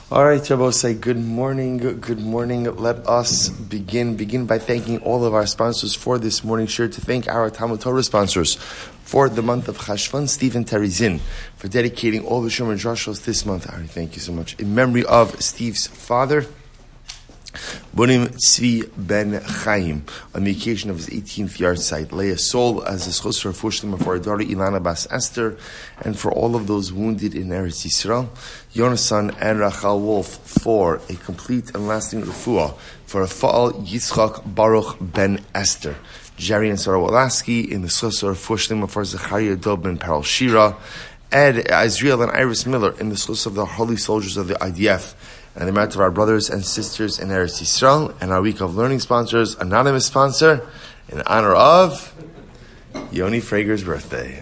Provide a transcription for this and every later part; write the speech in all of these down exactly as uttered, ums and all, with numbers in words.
All right, Rabbi, say good morning, good morning. Let us begin. Begin by thanking all of our sponsors for this morning. Sure to thank our Talmud Torah sponsors for the month of Chashvan, Stephen Terizin, for dedicating all the Shomer Drashos this month. Ari, thank you so much. In memory of Steve's father, Bonim Tzvi Ben Chaim, on the occasion of his eighteenth yard site. Lay a soul as a schosser of Fushlim for Adari Ilana Bas Esther, and for all of those wounded in Eretz Yisrael. Yonasan and Rachel Wolf for a complete and lasting refuah for Rafal Yitzchak Baruch Ben Esther. Jerry and Sarah Wolaski in the schosser of Fushlim for Zechariah Dov Ben Peral Shira. Ed, Israel, and Iris Miller in the schosser of the Holy Soldiers of the I D F. And the merit of our brothers and sisters in Eretz Yisrael, and our week of learning sponsors, anonymous sponsor, in honor of Yoni Frager's birthday.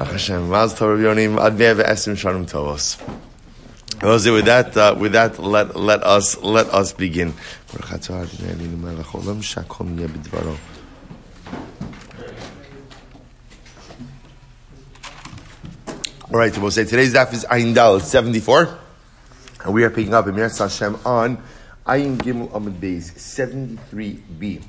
With that, uh, with that, let let us let us begin. All right, so we'll say today's daf is Ayin Dal seventy-four. And we are picking up in Miras Hashem on Ayin Gimel Amud Beis seventy-three b.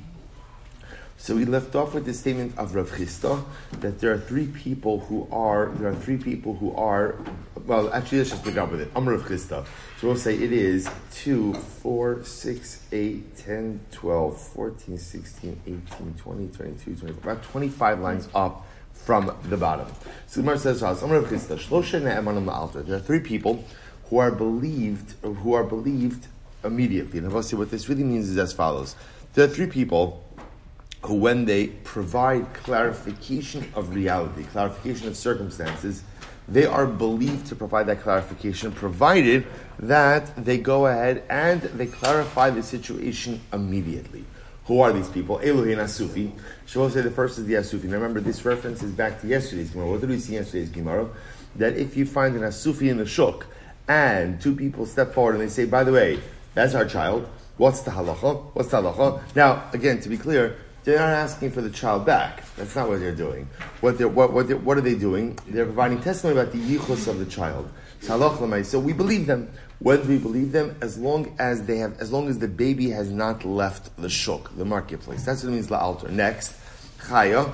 So we left off with the statement of Rav Chisda that there are three people who are there are three people who are well actually let's just pick up with it. Amar Rav Chisda. So we'll say it is two, four, six, eight, ten, twelve, fourteen, sixteen, eighteen, twenty, twenty-two, twenty-four, about twenty-five lines up from the bottom. So the Gemara says, Amar Rav Chisda, Shlosha Ne'emanim La'alter. There are three people who are believed, who are believed immediately. And I'll say what this really means is as follows. There are three people who, when they provide clarification of reality, clarification of circumstances, they are believed to provide that clarification, provided that they go ahead and they clarify the situation immediately. Who are these people? Elohi and Asufi. Shavuot say the first is the Asufi. Now remember, this reference is back to yesterday's Gemara. What did we see in yesterday's Gemara? That if you find an Asufi in the Shuk, and two people step forward and they say, by the way, that's our child. What's the halacha? What's the halacha? Now, again, to be clear, they're not asking for the child back. That's not what they're doing. What they're, what, what, they're, what are they doing? They're providing testimony about the yichus of the child. So we believe them. Whether we believe them, as long as they have, as long as the baby has not left the shuk, the marketplace. That's what it means la'alter. Next, chaya.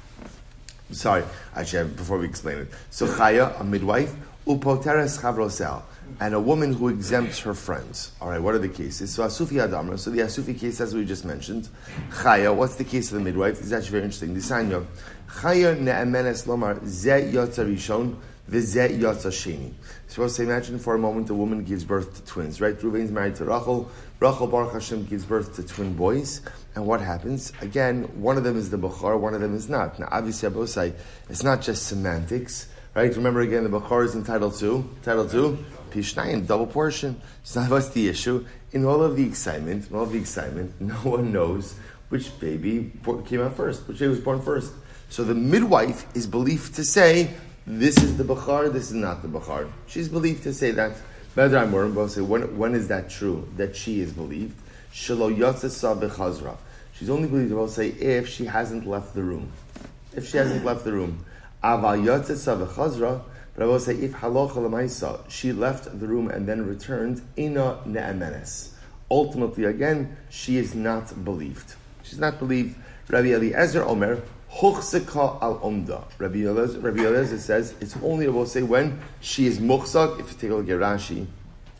Sorry, actually, before we explain it. So chaya, a midwife. Upoteres chavrosel, and a woman who exempts her friends. All right, what are the cases? So Asufi Adamra. So the Asufi case, as we just mentioned. Chaya, what's the case of the midwife? It's actually very interesting. Disanyo. Chaya ne'emenes lomar ze yotza rishon v'ze yotza sheni. Suppose to imagine for a moment a woman gives birth to twins, right? Reuven's married to Rachel. Rachel Baruch Hashem gives birth to twin boys. And what happens? Again, one of them is the Bechor, one of them is not. Now, obviously, Abosai, it's not just semantics. Right? Remember again, the Bechor is entitled to, entitled to, Pishnayim, double portion. So what's the issue? In all of the excitement, in all of the excitement, no one knows which baby came out first, which baby was born first. So the midwife is believed to say, this is the Bechor, this is not the Bechor. She's believed to say that. Bedra Amorim will say, when, when is that true, that she is believed? Shelo Yotzesa Bechazra. She's only believed, will say, if she hasn't left the room. If she hasn't left the room. Aval Yotzesa Bechazra, but I will say, if halacha l'maisa, she left the room and then returned, ina ne'emenes. Ultimately, again, she is not believed. She's not believed. Rabbi Eliezer Omer, Huchseka al Omda. Rabbi Eliezer, Rabbi Eliezer says, it's only, I will say, when she is muchsak. If you take a look at Rashi,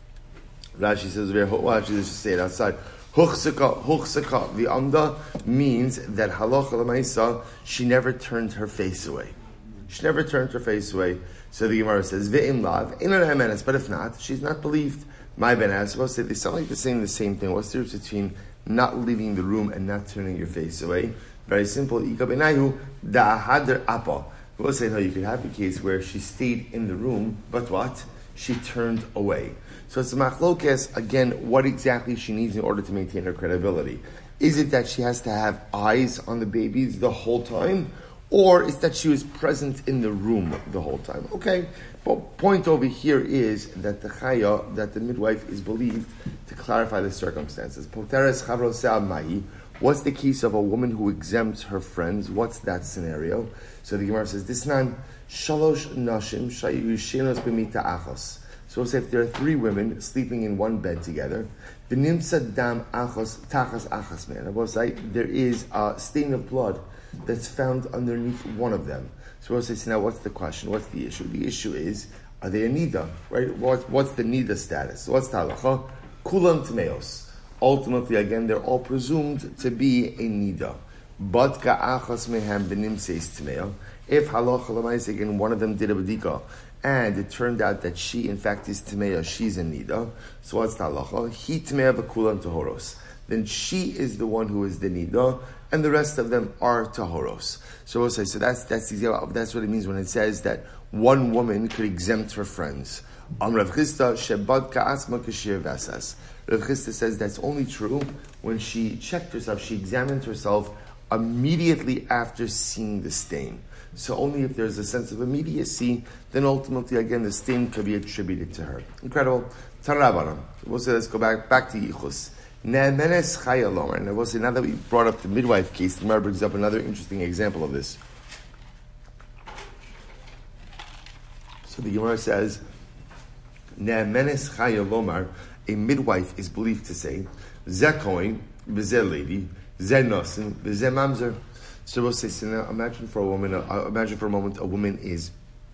Rashi says, well, actually, let's just say it outside. Huchseka, Huchseka, the Omda means that halacha l'maisa, she never turned her face away. She never turned her face away. So the Gemara says, Ve'im lav, but if not, she's not believed. My ben as well say they sound like they're saying the same thing. What's the difference between not leaving the room and not turning your face away? Very simple. Ika benayu da'ahader apa. We'll say no, you could have a case where she stayed in the room, but what? She turned away. So it's a machlokes, again, what exactly she needs in order to maintain her credibility. Is it that she has to have eyes on the babies the whole time? Or is that she was present in the room the whole time? Okay, but point over here is that the chaya, that the midwife is believed to clarify the circumstances. Poteres chavrosel mahi. What's the case of a woman who exempts her friends? What's that scenario? So the Gemara says, this nan shalosh nashim shayushenos b'mita achos. So So we'll say if there are three women sleeping in one bed together, v'nimsa dam achos tachas achas man. We'll say there is a stain of blood that's found underneath one of them. So we'll say, so now what's the question? What's the issue? The issue is, are they a nida? Right? What, what's the nida status? So what's the halacha? Kulam tmeos. Ultimately, again, they're all presumed to be a nida. But ka'achas mehem benim says tmeo. If halacha l'maisa, again, one of them did a bedika, and it turned out that she, in fact, is tmea, she's a nida. So what's the halacha? He tmea v'kulam tahoros. Then she is the one who is the nida, and the rest of them are tahoros. So we'll say, so that's that's the, that's what it means when it says that one woman could exempt her friends. Am Rav Chisda shebad ka'asma k'shir v'asas. Rav Chisda says that's only true when she checked herself, she examined herself immediately after seeing the stain. So only if there's a sense of immediacy, then ultimately, again, the stain could be attributed to her. Incredible. Tarabaram. We'll say, let's go back back to Yichus. Ne'emenes chayalom. And we'll say, now that we brought up the midwife case, the Gemara brings up another interesting example of this. So the Gemara says, Ne'emenes chayalomar, a midwife is believed to say, Zeh kohen, v'zeh lady, zeh nosin, v'zeh mamzer. So we'll say, so now imagine for a woman, uh, imagine for a moment, a woman is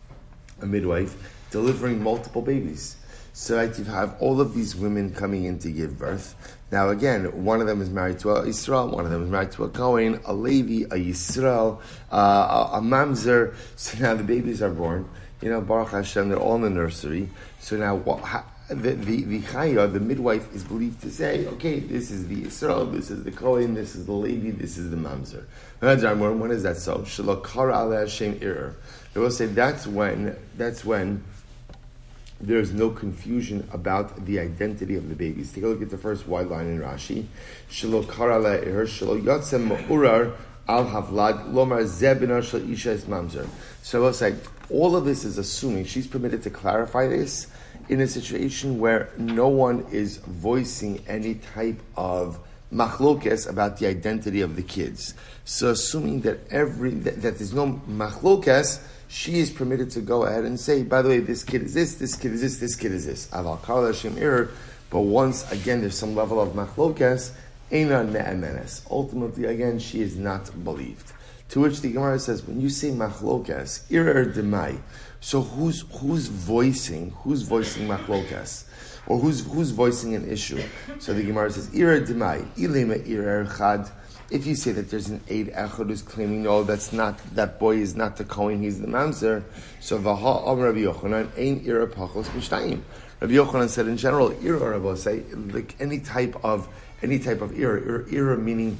a midwife delivering multiple babies. So right, you have all of these women coming in to give birth. Now again, one of them is married to a Yisrael, one of them is married to a Kohen, a Levi, a Yisrael, uh, a, a Mamzer. So now the babies are born. You know, Baruch Hashem, they're all in the nursery. So now what? How, The the the chaya, the midwife, is believed to say, okay, this is the Yisrael, this is the Kohen, this is the Levi, this is the Mamzer. When is that so? Shalokara ala Hashem irer. They will say that's when that's when there's no confusion about the identity of the babies. Take a look at the first wide line in Rashi. Shalokara ala irer shalo yotzem ma'urar al havlad lomar zebina shal isha es Mamzer. So I will say all of this is assuming she's permitted to clarify this in a situation where no one is voicing any type of machlokes about the identity of the kids. So assuming that every that, that there's no machlokes, she is permitted to go ahead and say, by the way, this kid is this, this kid is this, this kid is this. Aval kal Hashem ir. But once again, there's some level of machlokes, eina ne'emenes. Ultimately, again, she is not believed. To which the Gemara says, when you say machlokes, irer demai. So who's who's voicing who's voicing machlokas, or who's who's voicing an issue? So the Gemara says ira demai ilema ira chad. If you say that there's an eid echad who's claiming no, that's not that boy is not the Kohen, he's the mamzer. So vaha am Rabbi Yochanan ein ira pachos mishtayim. Rabbi Yochanan said in general ira Rabbi say like any type of any type of ira ira, ira meaning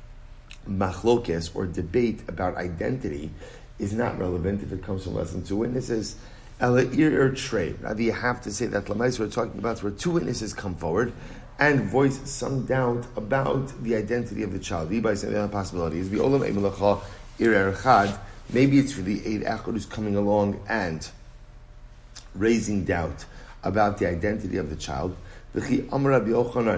machlokes or debate about identity is not relevant if it comes from less than two witnesses. Ela ir trey. Now, you have to say that Lamais we're talking about where two witnesses come forward and voice some doubt about the identity of the child. By saying the other possibility is maybe it's really Eid Echad who's coming along and raising doubt about the identity of the child. When Rabbi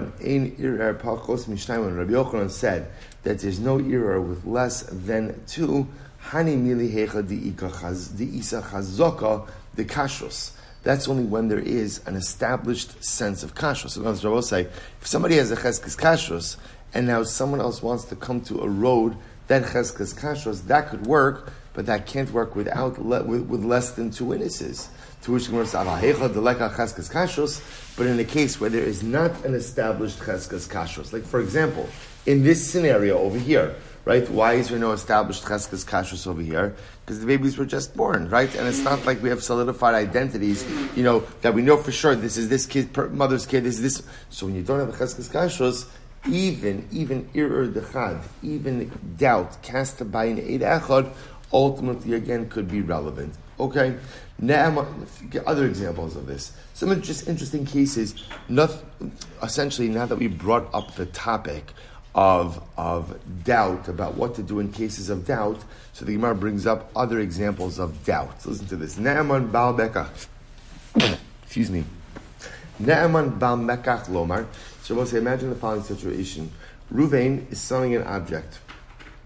Yochanan said that there's no error with less than two, Hani milihecha di isa chazaka the kashrus. That's only when there is an established sense of kashrus. So Rabbi will say, if somebody has a cheskes kashrus, and now someone else wants to come to a road that cheskes kashrus, that could work, but that can't work without le- with, with less than two witnesses. To which Gemara says, but in a case where there is not an established cheskes kashrus, like for example, in this scenario over here, right? Why is there no established cheskes kashrus over here? Because the babies were just born, right? And it's not like we have solidified identities, you know, that we know for sure this is this kid, mother's kid, this is this. So when you don't have a cheskes kashrus, even even irur dechad, even doubt cast by an eid echad, ultimately again could be relevant. Okay, now other examples of this. Some just interesting cases. Not essentially now that we brought up the topic of of doubt about what to do in cases of doubt. So the Gemara brings up other examples of doubt. So listen to this. Naaman Baal Mekach. Excuse me. Naaman Baal Mekach Lomar. So we'll say, imagine the following situation. Ruvain is selling an object.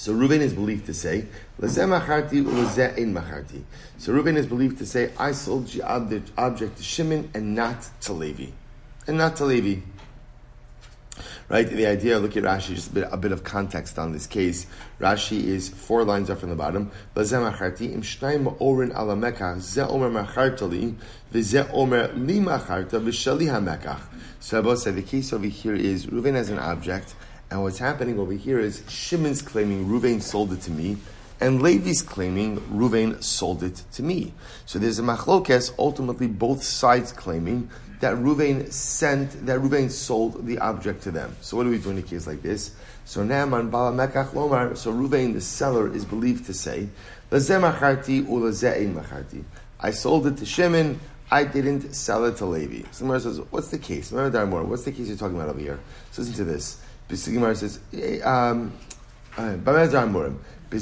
So Reuven is believed to say, Lezeh macharti ulezeh ein macharti. So Reuven is believed to say, I sold the object, object to Shimon and not to Levi. And not to Levi. Right? The idea, look at Rashi, just a bit, a bit of context on this case. Rashi is four lines up from the bottom. Lezeh macharti im shnayim orin ala mekach, zeh omer macharta li, v'zeh omer li macharta, v'shali ha-mekach. So Abba said, the case over here is, Reuven has an object, and what's happening over here is Shimon's claiming Reuven sold it to me, and Levi's claiming Reuven sold it to me. So there's a machlokes, ultimately both sides claiming that Reuven sent, that Reuven sold the object to them. So what do we do in a case like this? So Naaman bala mekach lomar, so Reuven, the seller, is believed to say, Lezeh macharti ulezeh ein macharti. I sold it to Shimon, I didn't sell it to Levi. So the Gemara says, what's the case? What's the case you're talking about over here? So listen to this. The Gemara says, um, when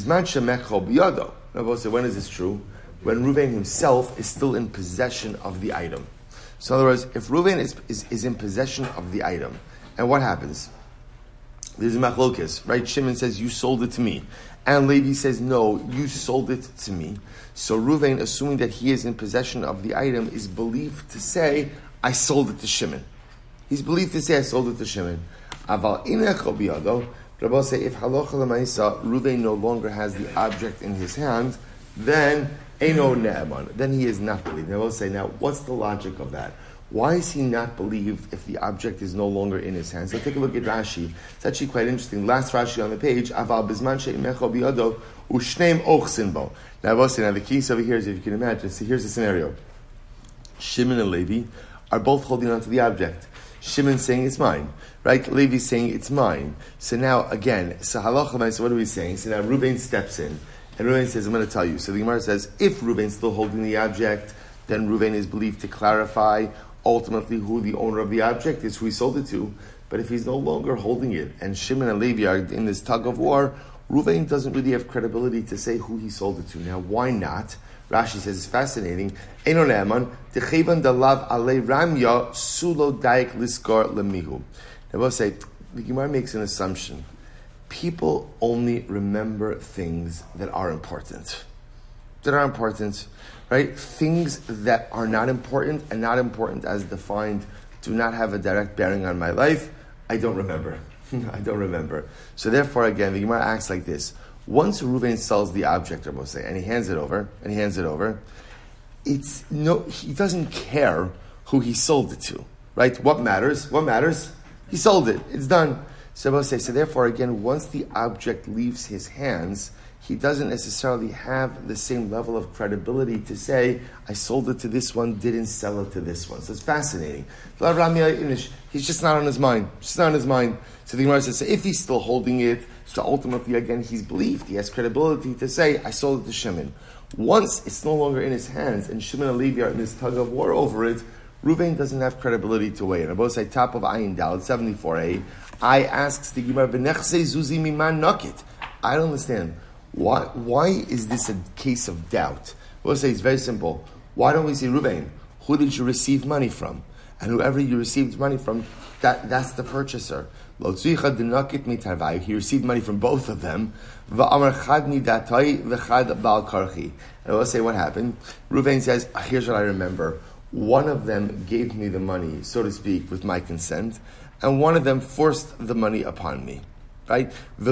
is this true? When Reuven himself is still in possession of the item. So in other words, if Reuven is, is, is in possession of the item, and what happens? There's a machlokes, right? Shimon says, you sold it to me. And Levi says, no, you sold it to me. So Reuven, assuming that he is in possession of the item, is believed to say, I sold it to Shimon. He's believed to say, I sold it to Shimon. Aval inecho biyado, Rabbi say, if halacha l'maisa, Reuven no longer has the object in his hand, then eino ne'eman, then he is not believed. Now we'll say, now what's the logic of that? Why is he not believed if the object is no longer in his hands? So take a look at Rashi. It's actually quite interesting. Last Rashi on the page, aval bizman she'imecho biyado, ushneim ochsin bo. Now we'll say, now the case over here is, if you can imagine, so here's the scenario. Shimon and Levi are both holding on to the object. Shimon's saying it's mine, right? Levi's saying it's mine. So now, again, so halacha, so what are we saying? So now Reuven steps in, and Reuven says, I'm going to tell you. So the Gemara says, if Reuven's still holding the object, then Reuven is believed to clarify ultimately who the owner of the object is, who he sold it to. But if he's no longer holding it, and Shimon and Levi are in this tug of war, Reuven doesn't really have credibility to say who he sold it to. Now, why not? Rashi says it's fascinating. Eino ne'eman dechevan dalav alei ramya sulo daik liskar lemihu. Now, we'll say the Gemara makes an assumption. People only remember things that are important. That are important, right? Things that are not important and not important as defined do not have a direct bearing on my life. I don't remember. I don't remember. So therefore, again, the Gemara acts like this. Once Reuven sells the object, I must say, and he hands it over, and he hands it over, it's no, he doesn't care who he sold it to, right? What matters? What matters? He sold it. It's done. So I must say, so therefore, again, once the object leaves his hands, he doesn't necessarily have the same level of credibility to say, I sold it to this one, didn't sell it to this one. So it's fascinating. He's just not on his mind. Just not on his mind. So the Gemara says, so if he's still holding it, so ultimately, again, he's believed. He has credibility to say, I sold it to Shimon. Once it's no longer in his hands, and Shimon and Levi are in this tug of war over it, Reuven doesn't have credibility to weigh in. I both say, top of Ayin Daled, seventy-four a, I asks the Gemara, V'nechse zuzi miman nokit. I don't understand. Why, why is this a case of doubt? We'll say it's very simple. Why don't we say, Reuven, who did you receive money from? And whoever you received money from, that, that's the purchaser. He received money from both of them. And I will say what happened. Reuven says, here's what I remember. One of them gave me the money, so to speak, with my consent, and one of them forced the money upon me. Right? I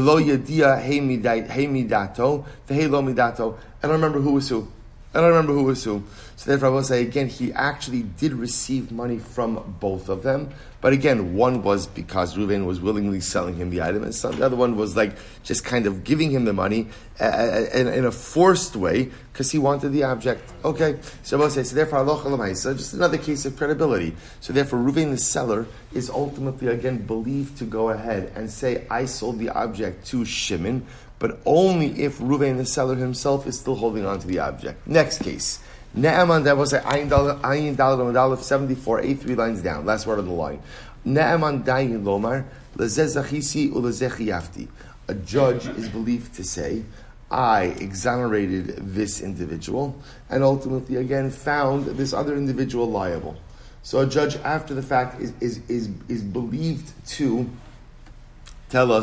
don't remember who was who. I don't remember who was who. So therefore I will say again, he actually did receive money from both of them. But again, one was because Reuven was willingly selling him the item, and some, the other one was like just kind of giving him the money uh, in, in a forced way because he wanted the object. Okay, so I will say, so therefore, so just another case of credibility. So therefore, Reuven the seller is ultimately again believed to go ahead and say, I sold the object to Shimon, but only if Reuven the seller himself is still holding on to the object. Next case. Ne'eman, that was Ayin Daled Daled seventy-four, eight, three lines down. Last word on the line. Ne'eman dayin lomar lezeh zachisi ulezeh chiyafti. A judge is believed to say, I exonerated this individual, and ultimately again found this other individual liable. So a judge, after the fact, is is is, is believed to tell us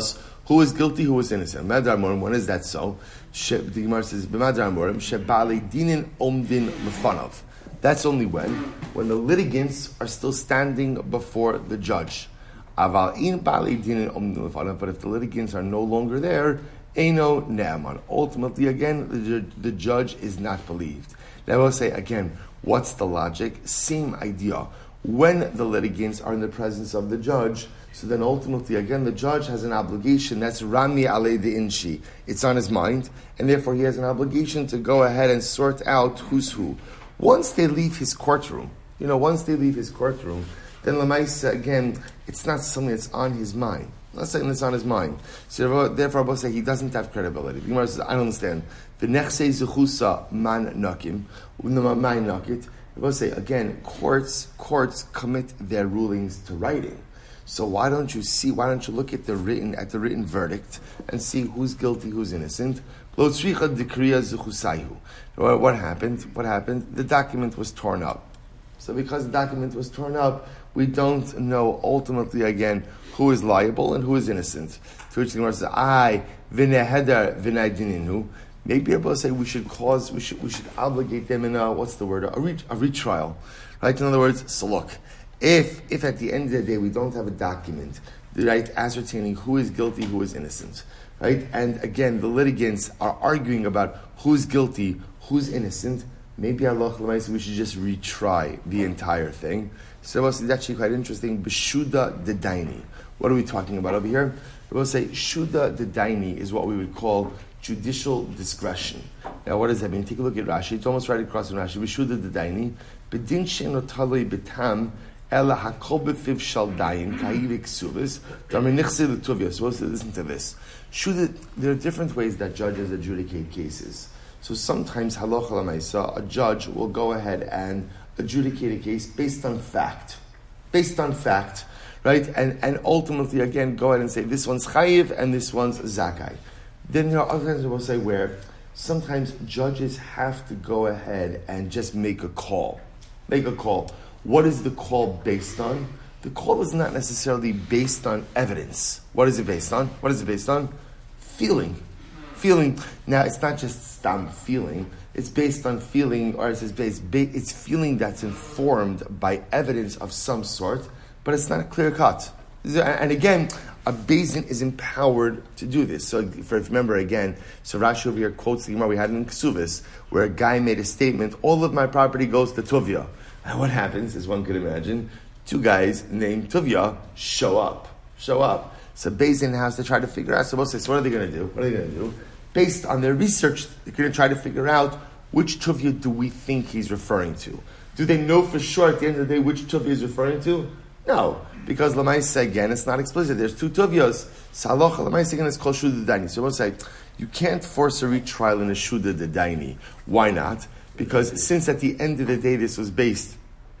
Who is guilty, who is innocent? Madar Morim, when is that so? The Gemara says, B'madar Morim, Shebali Dinin Omdin Lefanov. That's only when, when the litigants are still standing before the judge. Aval in Bali Dinin Omdin Lefanov, but if the litigants are no longer there, Eino Ne'aman. Ultimately, again, the, the judge is not believed. Now we'll say again, what's the logic? Same idea. When the litigants are in the presence of the judge, so then ultimately, again, the judge has an obligation. That's Rami Ale de Inshi. It's on his mind, and therefore he has an obligation to go ahead and sort out who's who. Once they leave his courtroom, you know, once they leave his courtroom, then Lamaisa, again, it's not something that's on his mind. Not something that's on his mind. So therefore, Abba say he doesn't have credibility. The Gemara says, I don't understand. The nechse zechusa man nakim, man nakit. Abba say again, courts courts commit their rulings to writing. So why don't you see? Why don't you look at the written at the written verdict and see who's guilty, who's innocent? Lo tzricha dekriya zechusayhu. What happened? What happened? The document was torn up. So because the document was torn up, we don't know ultimately again who is liable and who is innocent. To which the Gemara says, "I v'neheder v'naydininu." Maybe able to say we should cause, we should we should obligate them in a what's the word a, re, a retrial, right? In other words, so look, if if at the end of the day we don't have a document, right, ascertaining who is guilty, who is innocent, right, and again the litigants are arguing about who's guilty, who's innocent. Maybe Allah we should just retry the entire thing. So it's actually quite interesting. B'shuda de daini. What are we talking about over here? We'll say Shuda de daini is what we would call judicial discretion. Now, what does that mean? Take a look at Rashi. It's almost right across from Rashi. B'shuda de daini. B'din she'eno taloi b'tam ela hakol b'fiv shal dayin ka'iv ksubis d'amar nichse l'tuvia. So let's listen to this. Shuda, there are different ways that judges adjudicate cases. So sometimes, halacha l'maisa, a judge will go ahead and adjudicate a case based on fact. Based on fact, right? And and ultimately, again, go ahead and say, this one's chayiv and this one's zakai. Then there are other times we'll say where sometimes judges have to go ahead and just make a call. Make a call. What is the call based on? The call is not necessarily based on evidence. What is it based on? What is it based on? Feeling. Feeling. Now, it's not just stam feeling. It's based on feeling, or it's based. It's feeling that's informed by evidence of some sort, but it's not clear cut. And again, a Beis is empowered to do this. So, if you remember again, so Rashi over here quotes the Gemara we had in Ksuvis, where a guy made a statement: "All of my property goes to Tuvia." And what happens, as one could imagine, two guys named Tuvia show up. Show up. So Beis has to try to figure out. So we'll say, so what are they going to do? What are they going to do? Based on their research, they're going to try to figure out which Tuvia do we think he's referring to. Do they know for sure at the end of the day which Tuvia is referring to? No, because Lamaisa again, it's not explicit. There's two Tuvias. Salocha Lamaisa again is called Shuda Daini. So we'll say, you can't force a retrial in a Shuda Daini. Why not? Because since at the end of the day this was based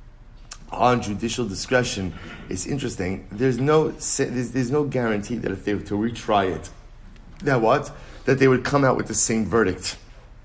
on judicial discretion, it's interesting. There's no there's, there's no guarantee that if they were to retry it, that what? That they would come out with the same verdict.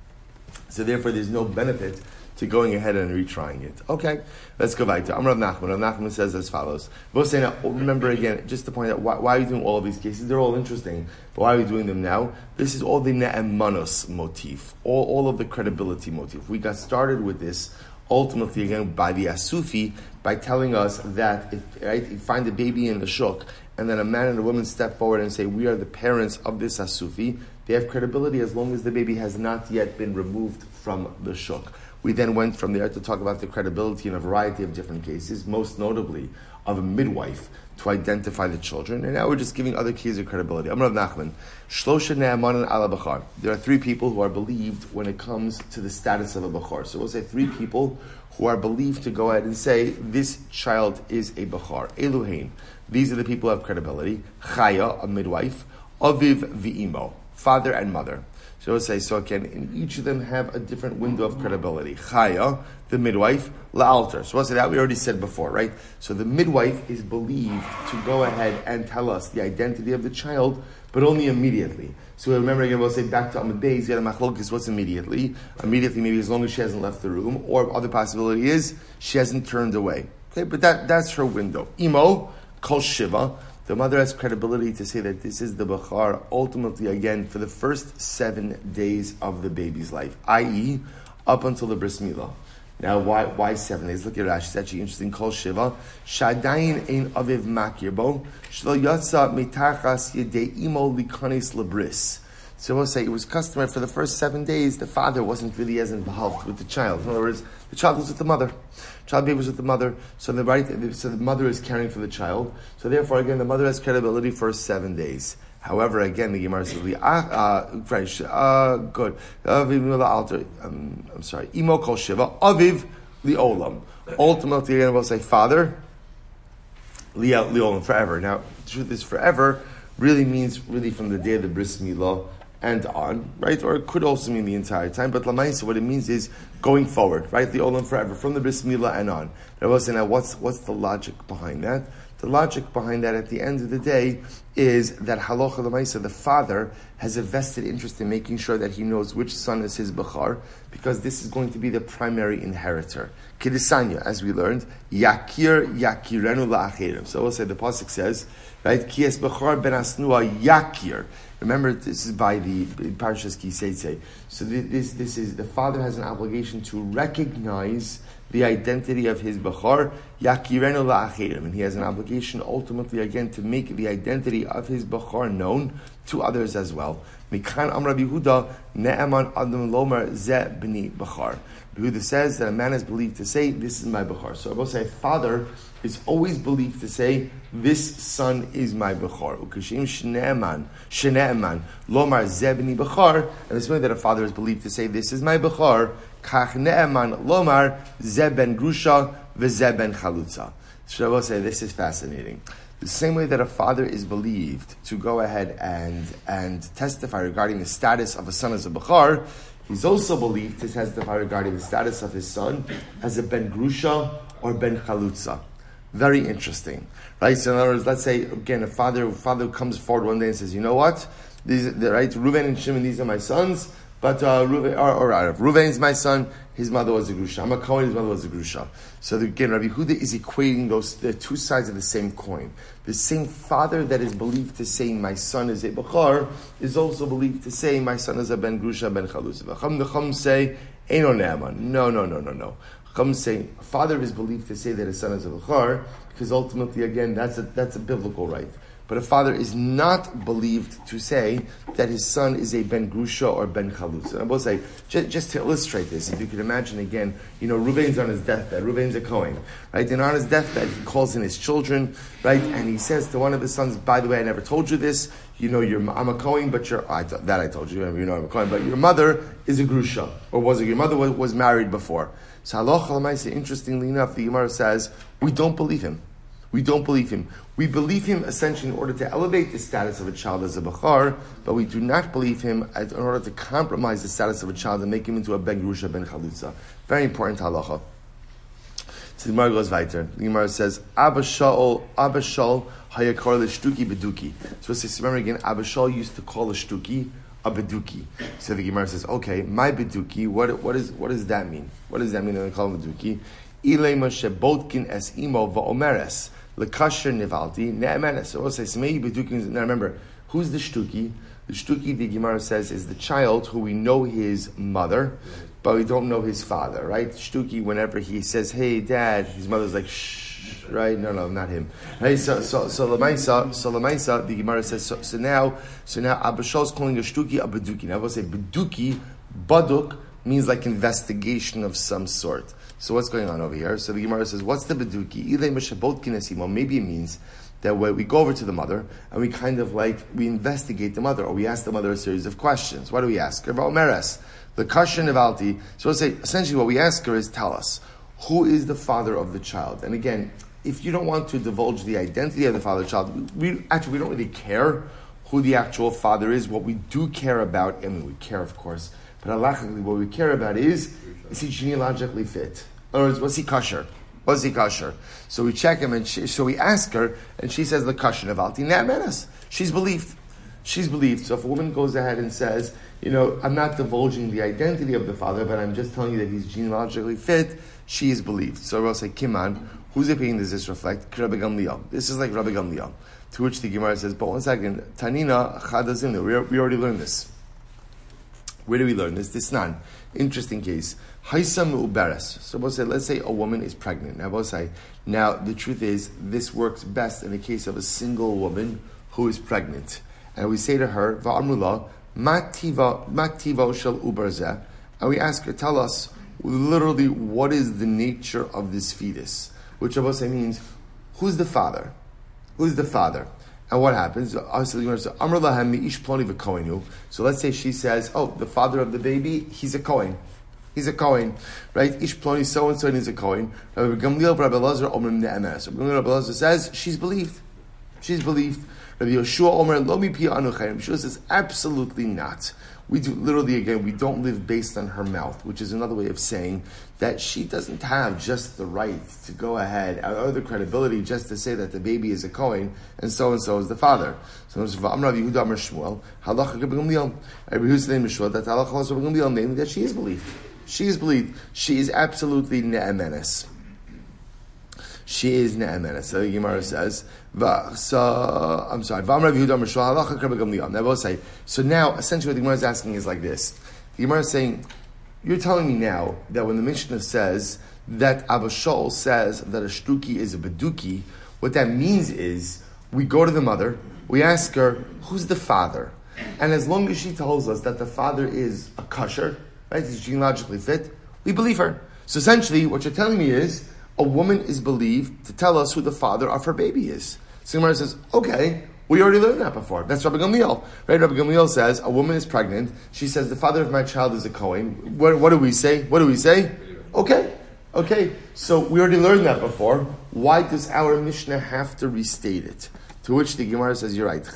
So therefore, there's no benefit to going ahead and retrying it. Okay, let's go back to Amar Rav Nachman. Rav Nachman says as follows. We'll say now, remember again, just to point out, why, why are we doing all of these cases? They're all interesting, but why are we doing them now? This is all the ne'emanos motif, all, all of the credibility motif. We got started with this ultimately again by the Asufi, by telling us that if, right, you find a baby in the shuk, and then a man and a woman step forward and say, we are the parents of this Asufi, they have credibility as long as the baby has not yet been removed from the shuk. We then went from there to talk about the credibility in a variety of different cases, most notably of a midwife to identify the children. And now we're just giving other cases of credibility. Amar Rav Nachman, Shlosha ne'amanan ala bachar. There are three people who are believed when it comes to the status of a bachar. So we'll say three people who are believed to go ahead and say, this child is a bachar. Eluhain. These are the people who have credibility. Chaya, a midwife. Aviv v'imo, father and mother. So we'll say, so again, and each of them have a different window of credibility. Chaya, the midwife, la'alter. So we'll say that we already said before, right? So the midwife is believed to go ahead and tell us the identity of the child, but only immediately. So remember again, we'll say back to Amud Beis, Yad Machlokes, what's immediately? Immediately, maybe as long as she hasn't left the room, or other possibility is she hasn't turned away. Okay, but that, that's her window. Imo, kol shiva. the mother has credibility to say that this is the Bechar ultimately, again, for the first seven days of the baby's life, that is, up until the bris milah. Now, why why seven days? Look at Rashi. It's actually interesting. Kol shiva shadayin ein aviv makir bo shlo yatsa mitachas yedei imo likanis lebris. So we'll say it was customary for the first seven days. The father wasn't really as involved with the child. In other words, the child was with the mother. The child baby was with the mother. So the right, so the mother is caring for the child. So therefore, again, the mother has credibility for seven days. However, again, the Gemara says, uh, uh, good. Um, I'm sorry. Imo kol shiva aviv liolam. Ultimately, again, we'll say father liolam, forever. Now, the truth is, forever really means really from the day of the bris milah and on, right? Or it could also mean the entire time. But lamaisa, what it means is going forward, right? Liolam, forever, from the bris milah and on. Now, we'll say, now, what's what's the logic behind that? The logic behind that at the end of the day is that halacha l'maisa, the father has a vested interest in making sure that he knows which son is his bechar, because this is going to be the primary inheritor. Kedisanya, as we learned, yakir yakirenu la'acherim. So we'll say the pasuk says, right, ki es bechar ben asnua yakir. Remember, this is by the Parshas Ki Seitzei. So this this is the father has an obligation to recognize the identity of his bechar, yakirenu la'acherim, and he has an obligation ultimately again to make the identity of his bechar known to others as well. Mikhan Amar Yehuda ne'eman adam lomar ze b'ni bechar. Yehuda says that a man is believed to say, "This is my bechar." So I will say, a father is always believed to say, "This son is my bechar." Ukashim shne'eman shne'eman lomar ze b'ni bechar, and it's meant that a father is believed to say, "This is my bechar." Kach ne'eman lomar ze ben grusha v'ze ben chalutza. So I will say, this is fascinating. The same way that a father is believed to go ahead and, and testify regarding the status of a son as a bechar, he's also believed to testify regarding the status of his son as a ben grusha or ben chalutza. Very interesting, right? So in other words, let's say again, a father a father comes forward one day and says, "You know what? These, the, right? Reuven and Shimon, these are my sons." But uh, Reuven, or, or rather, Reuven is my son. His mother was a grusha. I'm a Kohen. His mother was a grusha. So the, again, Rabbi Yehuda is equating those the two sides of the same coin. The same father that is believed to say my son is a bechar is also believed to say my son is a ben grusha, ben chalutza. Chacham necham say eno ne'aman. No, no, no, no, no. Chacham say a father is believed to say that his son is a bechar because ultimately, again, that's a that's a biblical right. But a father is not believed to say that his son is a ben grusha or ben chalutza. I will say, just, just to illustrate this, if you could imagine again, you know, Reuven's on his deathbed. Reuven's a Kohen, right? And on his deathbed, he calls in his children, right? And he says to one of his sons, "By the way, I never told you this. You know, you're, I'm a Kohen, but your I th- that I told you. You know, I'm a Kohen, but your mother is a grusha, or was it? Your mother was, was married before." So, halacha l'maaseh, interestingly enough, the Gemara says we don't believe him. We don't believe him. We believe him essentially in order to elevate the status of a child as a bechar, but we do not believe him in order to compromise the status of a child and make him into a ben grusha, ben chalutza. Very important halacha. So the Gemara goes weiter. The Gemara says, Abba Shaul, Abba Shaul hayakar l'shtuki beduki. So it says, remember again, Abba Shaul used to call a shtuki a beduki. So the Gemara says, okay, my beduki, what, what, is, what does that mean? What does that mean when they call him beduki? Ilay Moshe Botkin es imo va'omeres. Lekasher nivalti ne'emenes. So we'll say, Smei beduki. Now remember, who's the shtuki? The shtuki, the Gemara says, is the child who we know his mother, but we don't know his father, right? Shtuki, whenever he says, "Hey, Dad," his mother's like, "Shh," right? No, no, not him. Right? So, so, so Lamaisa, so Lamaisa, the Gemara says, so, so now, so now, Abba Shaul is calling a shtuki a beduki. Now we'll say, beduki, baduk means like investigation of some sort. So what's going on over here? So the Gemara says, what's the beduki? Maybe it means that when we go over to the mother and we kind of like, we investigate the mother, or we ask the mother a series of questions. What do we ask her? Meres, the kasher nivalti. So we'll say, essentially what we ask her is, tell us, who is the father of the child? And again, if you don't want to divulge the identity of the father of the child, we actually, we don't really care who the actual father is. What we do care about, I mean, we care, of course, but halachically, what we care about is, is he genealogically fit? In other words, was he kosher? Was he kosher? So we check him, and she, so we ask her, and she says, the kasher nevalti ne'emenes. She's believed. She's believed. So if a woman goes ahead and says, you know, I'm not divulging the identity of the father, but I'm just telling you that he's genealogically fit, she is believed. So we'll say, Kiman, Whose opinion does this reflect? Rabbi Gamliel. This is like Rabbi Gamliel. To which the Gemara says, but one second, Tanina Chadazinu, we, we already learned this. Where do we learn this? This nan. Interesting case. Haisam uberes. So we'll say, let's say a woman is pregnant. Now we'll say, now the truth is, this works best in the case of a single woman who is pregnant. And we say to her, Va'amrullah, Mativa, Mativa shel uberzeh. And we ask her, tell us, literally, what is the nature of this fetus? Which of us means, who's the father? Who's the father? And what happens? So let's say she says, oh, the father of the baby, he's a Kohen. He's a Kohen. Right? Ish ploni so-and-so is a Kohen. Rabbi Gamliel, Rabbi Elazar, Omer ne'emes. Rabbi Gamliel, Rabbi Elazar says, she's believed. She's believed. Rabbi Yoshua, Omer, lo mi pi anu chayim. Yoshua says, absolutely not. We do, literally, again, we don't live based on her mouth, which is another way of saying that she doesn't have just the right to go ahead, or the credibility just to say that the baby is a Kohen, and so and so is the father. So, Amar Yehuda Amar Shmuel, halacha Rabbi Gamliel. Rabbi Yehuda's name is Shmuel, that halacha also Rabbi Gamliel, namely that she is believed. She is believed. She is absolutely ne'emenes. She is ne'emenes. So the Gemara says, so, I'm sorry, now we'll say, so now, essentially what the Gemara is asking is like this. The Gemara is saying, you're telling me now that when the Mishnah says that Abba Shaul says that a shtuki is a beduki, what that means is, we go to the mother, we ask her, who's the father? And as long as she tells us that the father is a kosher, right, he's genealogically fit, we believe her. So essentially, what you're telling me is, a woman is believed to tell us who the father of her baby is. So Gemara says, okay, we already learned that before. That's Rabbi Gamliel. Right? Rabbi Gamliel says, a woman is pregnant. She says, the father of my child is a Kohen. What, what do we say? What do we say? Okay. Okay. So we already learned that before. Why does our Mishnah have to restate it? To which the Gemara says, you're right.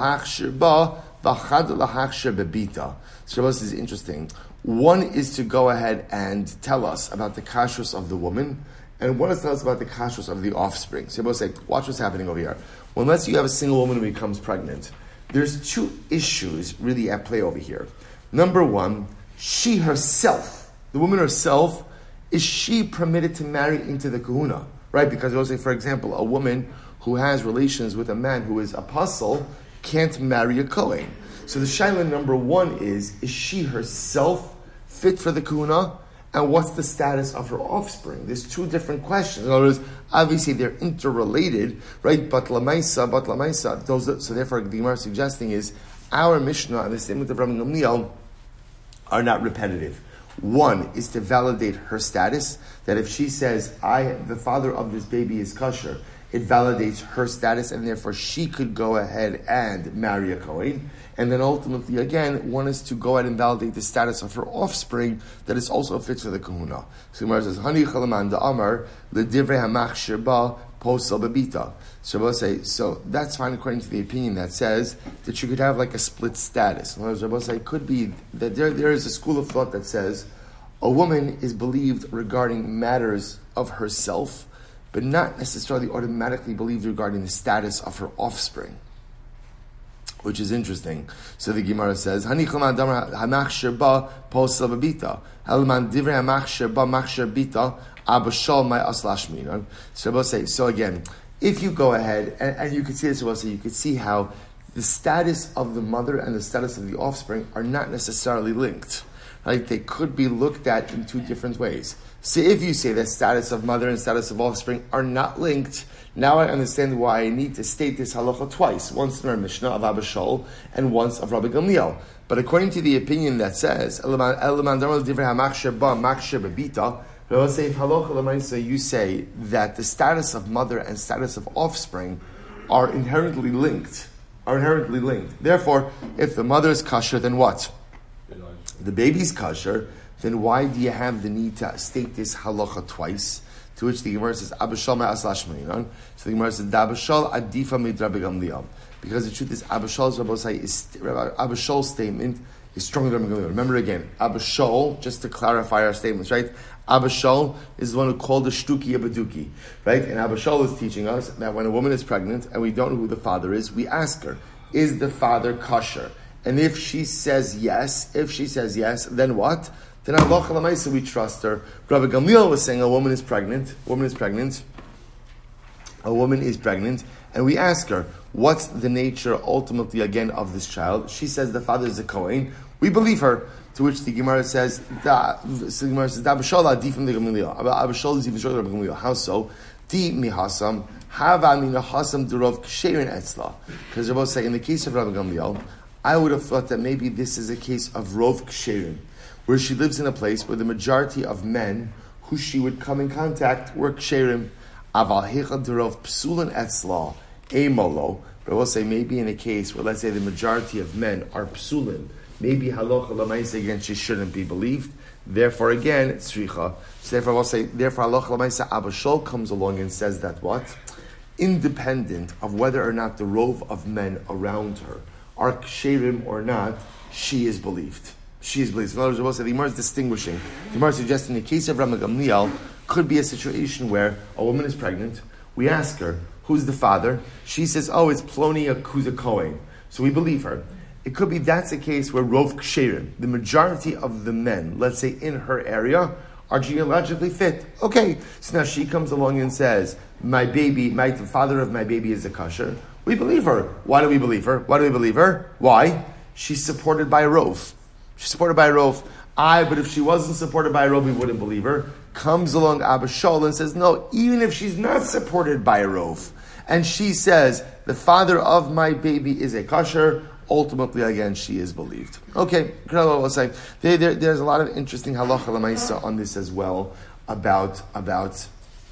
Shabbos is interesting. One is to go ahead and tell us about the kashrus of the woman, and one is to tell us about the kashrus of the offspring. So both say, watch what's happening over here. Well, unless you have a single woman who becomes pregnant, there's two issues really at play over here. Number one, she herself, the woman herself, is she permitted to marry into the kahuna? Right? Because we'll say, for example, a woman who has relations with a man who is apostle can't marry a Kohen. So the shaila number one is, is she herself fit for the kahuna? And what's the status of her offspring? There's two different questions. In other words, obviously they're interrelated, right? But lamaisa, but lamaisa. Those, so therefore, the Gemara is suggesting is our Mishnah and the statement of Rabbi Gamliel are not repetitive. One is to validate her status, that if she says, I, the father of this baby is kosher, it validates her status, and therefore she could go ahead and marry a Kohen. And then ultimately, again, one is to go ahead and validate the status of her offspring that is also fit for the kahuna. So Gemara says, Hani chalaman da'amar l'divrei hamach shirba posel bebita. So we'll say, so that's fine according to the opinion that says that you could have like a split status. In other words, we'll say it could be that there, there is a school of thought that says a woman is believed regarding matters of herself, but not necessarily automatically believed regarding the status of her offspring, which is interesting. So the Gemara says, "Hani chama damar hamach sherba posel bebita halman divrei hamach sherba mach sherbita abashal my aslashmin." So we'll say, so again, if you go ahead and, and you could see this, we'll say you could see how the status of the mother and the status of the offspring are not necessarily linked. Right? They could be looked at in two different ways. So if you say that status of mother and status of offspring are not linked, now I understand why I need to state this halacha twice, once in our Mishnah of Abba Shaul and once of Rabbi Gamliel. But according to the opinion that says, let's say if halacha l'maisa you say that the status of mother and status of offspring are inherently linked, are inherently linked. Therefore, if the mother is kosher, then what? The baby's kosher, then why do you have the need to state this halacha twice? To which the Gemara says, Abashal ma'aslashmeinon. So the Gemara says, Abashal adifa mid Rabbi Gamliel. Because the truth is, Abashal's Abashal's statement is stronger than Rabbi Gamliel. Remember again, Abashal, just to clarify our statements, right? Abashal is the one who called the shtuki a baduki, right? And Abashal is teaching us that when a woman is pregnant and we don't know who the father is, we ask her, is the father kosher? And if she says yes, if she says yes, then what? Then Allah we trust her. Rabbi Gamliel was saying a woman is pregnant, woman is pregnant, a woman is pregnant, and we ask her, what's the nature ultimately again of this child? She says the father is a Kohen. We believe her. To which the Gemara says, da, so the Gemara says, da Abishol di from the Gamliel. Abishol is even shorter than Gamliel. How so? Di mihasam, hava mina hasam derov ksherin etzla. Because they're both saying, in the case of Rabbi Gamliel, I would have thought that maybe this is a case of rov ksherin, where she lives in a place where the majority of men who she would come in contact were ksherim. Aval hechad derov psulin etzla, emolo. But I will say, maybe in a case where, let's say, the majority of men are psulin, maybe halacha l'maisa again she shouldn't be believed. Therefore, again, tzricha. So therefore, I will say, therefore halacha l'maisa Abishol comes along and says that what, independent of whether or not the rove of men around her are ksherim or not, she is believed. She is believed. So in other words, I will say the Gemara is distinguishing. The Gemara is suggesting in the case of Rabbi Gamliel could be a situation where a woman is pregnant. We ask her, who's the father? She says, oh, it's Ploni who's a Kohen. So we believe her. It could be that's a case where Rov Ksherim, the majority of the men, let's say in her area, are genealogically fit. Okay, so now she comes along and says, my baby, my the father of my baby is a kosher. We believe her. Why do we believe her? Why do we believe her? Why? She's supported by a Rov. She's supported by a Rov. I, but if she wasn't supported by a Rov, we wouldn't believe her. Comes along Abishol and says, no, even if she's not supported by a Rov, and she says, the father of my baby is a kosher, ultimately, again, she is believed. Okay, will say there, there, there's a lot of interesting halacha l'maisa on this as well about about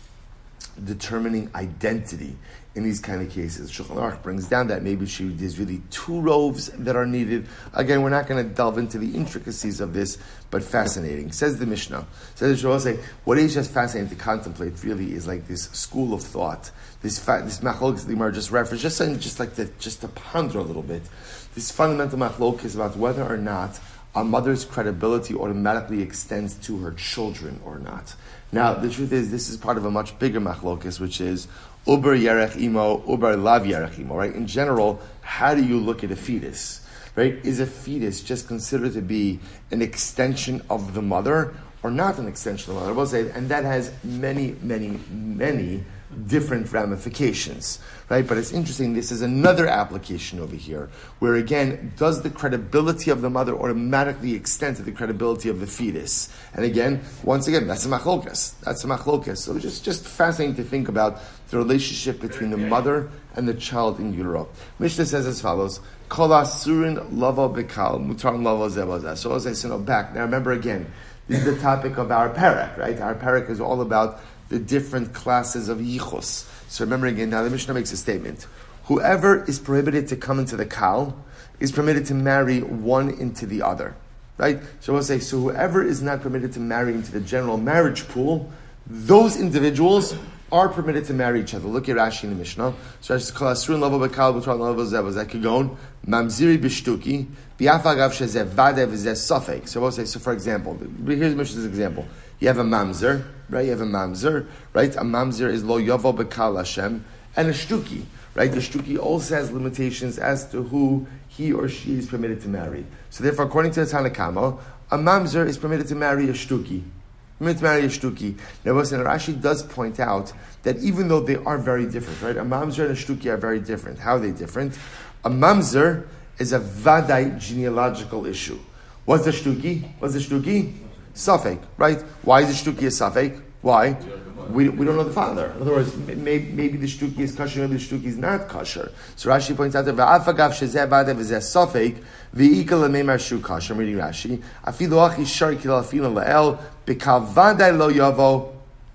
determining identity in these kind of cases. Shulchan Aruch brings down that maybe she, there's really two roves that are needed. Again, we're not going to delve into the intricacies of this, but fascinating. Says the Mishnah. Says the Shulchan say what is just fascinating to contemplate really is like this school of thought. This fa- this machlokes the Gemara just referenced, just saying, just like to just to ponder a little bit. This fundamental machlok is about whether or not a mother's credibility automatically extends to her children or not. Now, the truth is, this is part of a much bigger machlokus, which is uber yerech imo, uber lav yerech imo. Right? In general, how do you look at a fetus? Right? Is a fetus just considered to be an extension of the mother, or not an extension of the mother? I will say, and that has many, many, many different ramifications, right? But it's interesting, this is another application over here, where again, does the credibility of the mother automatically extend to the credibility of the fetus? And again, once again, that's a machlokas. That's a machlokas. So just, just fascinating to think about the relationship between the mother and the child in utero. Mishnah says as follows, Kol asurin lava bekal, mutar lava zebazah. So as I said, back. Now remember again, this is the topic of our parak, right? Our parak is all about the different classes of yichus. So remember again, now the Mishnah makes a statement. Whoever is prohibited to come into the kal is permitted to marry one into the other. Right? So we'll say, so whoever is not permitted to marry into the general marriage pool, those individuals are permitted to marry each other. Look at Rashi in the Mishnah. So Rashi calls Asrun Lavo Bekal B'Torah Lavo Zevaz Akigon Mamziri B'Shtuki B'Afagav Shezeh Vadev Zeh Sofek. So we'll say, so for example, here's Mishnah's example. You have a mamzer, right? You have a mamzer, right? A mamzer is lo yavo bekal Hashem, and a shtuki, right? The shtuki also has limitations as to who he or she is permitted to marry. So therefore, according to the Tanna Kama, a mamzer is permitted to marry a shtuki. Permitted to marry a shtuki. Now, listen, Rashi does point out that even though they are very different, right? A mamzer and a shtuki are very different. How are they different? A mamzer is a vadai genealogical issue. What's the shtuki? What's the shtuki? Safek, right? Why is the shtuki a safek? Why? We, we don't know the father. In other words, maybe, maybe the shtuki is kosher, maybe the shtuki is not kosher. So Rashi points out that v'afagav shezeh badev v'zeh safek v'ikal lemeimar shu kosher. I'm reading Rashi. Afilu achi shar kilal afinu la'el b'kal vaday lo yavo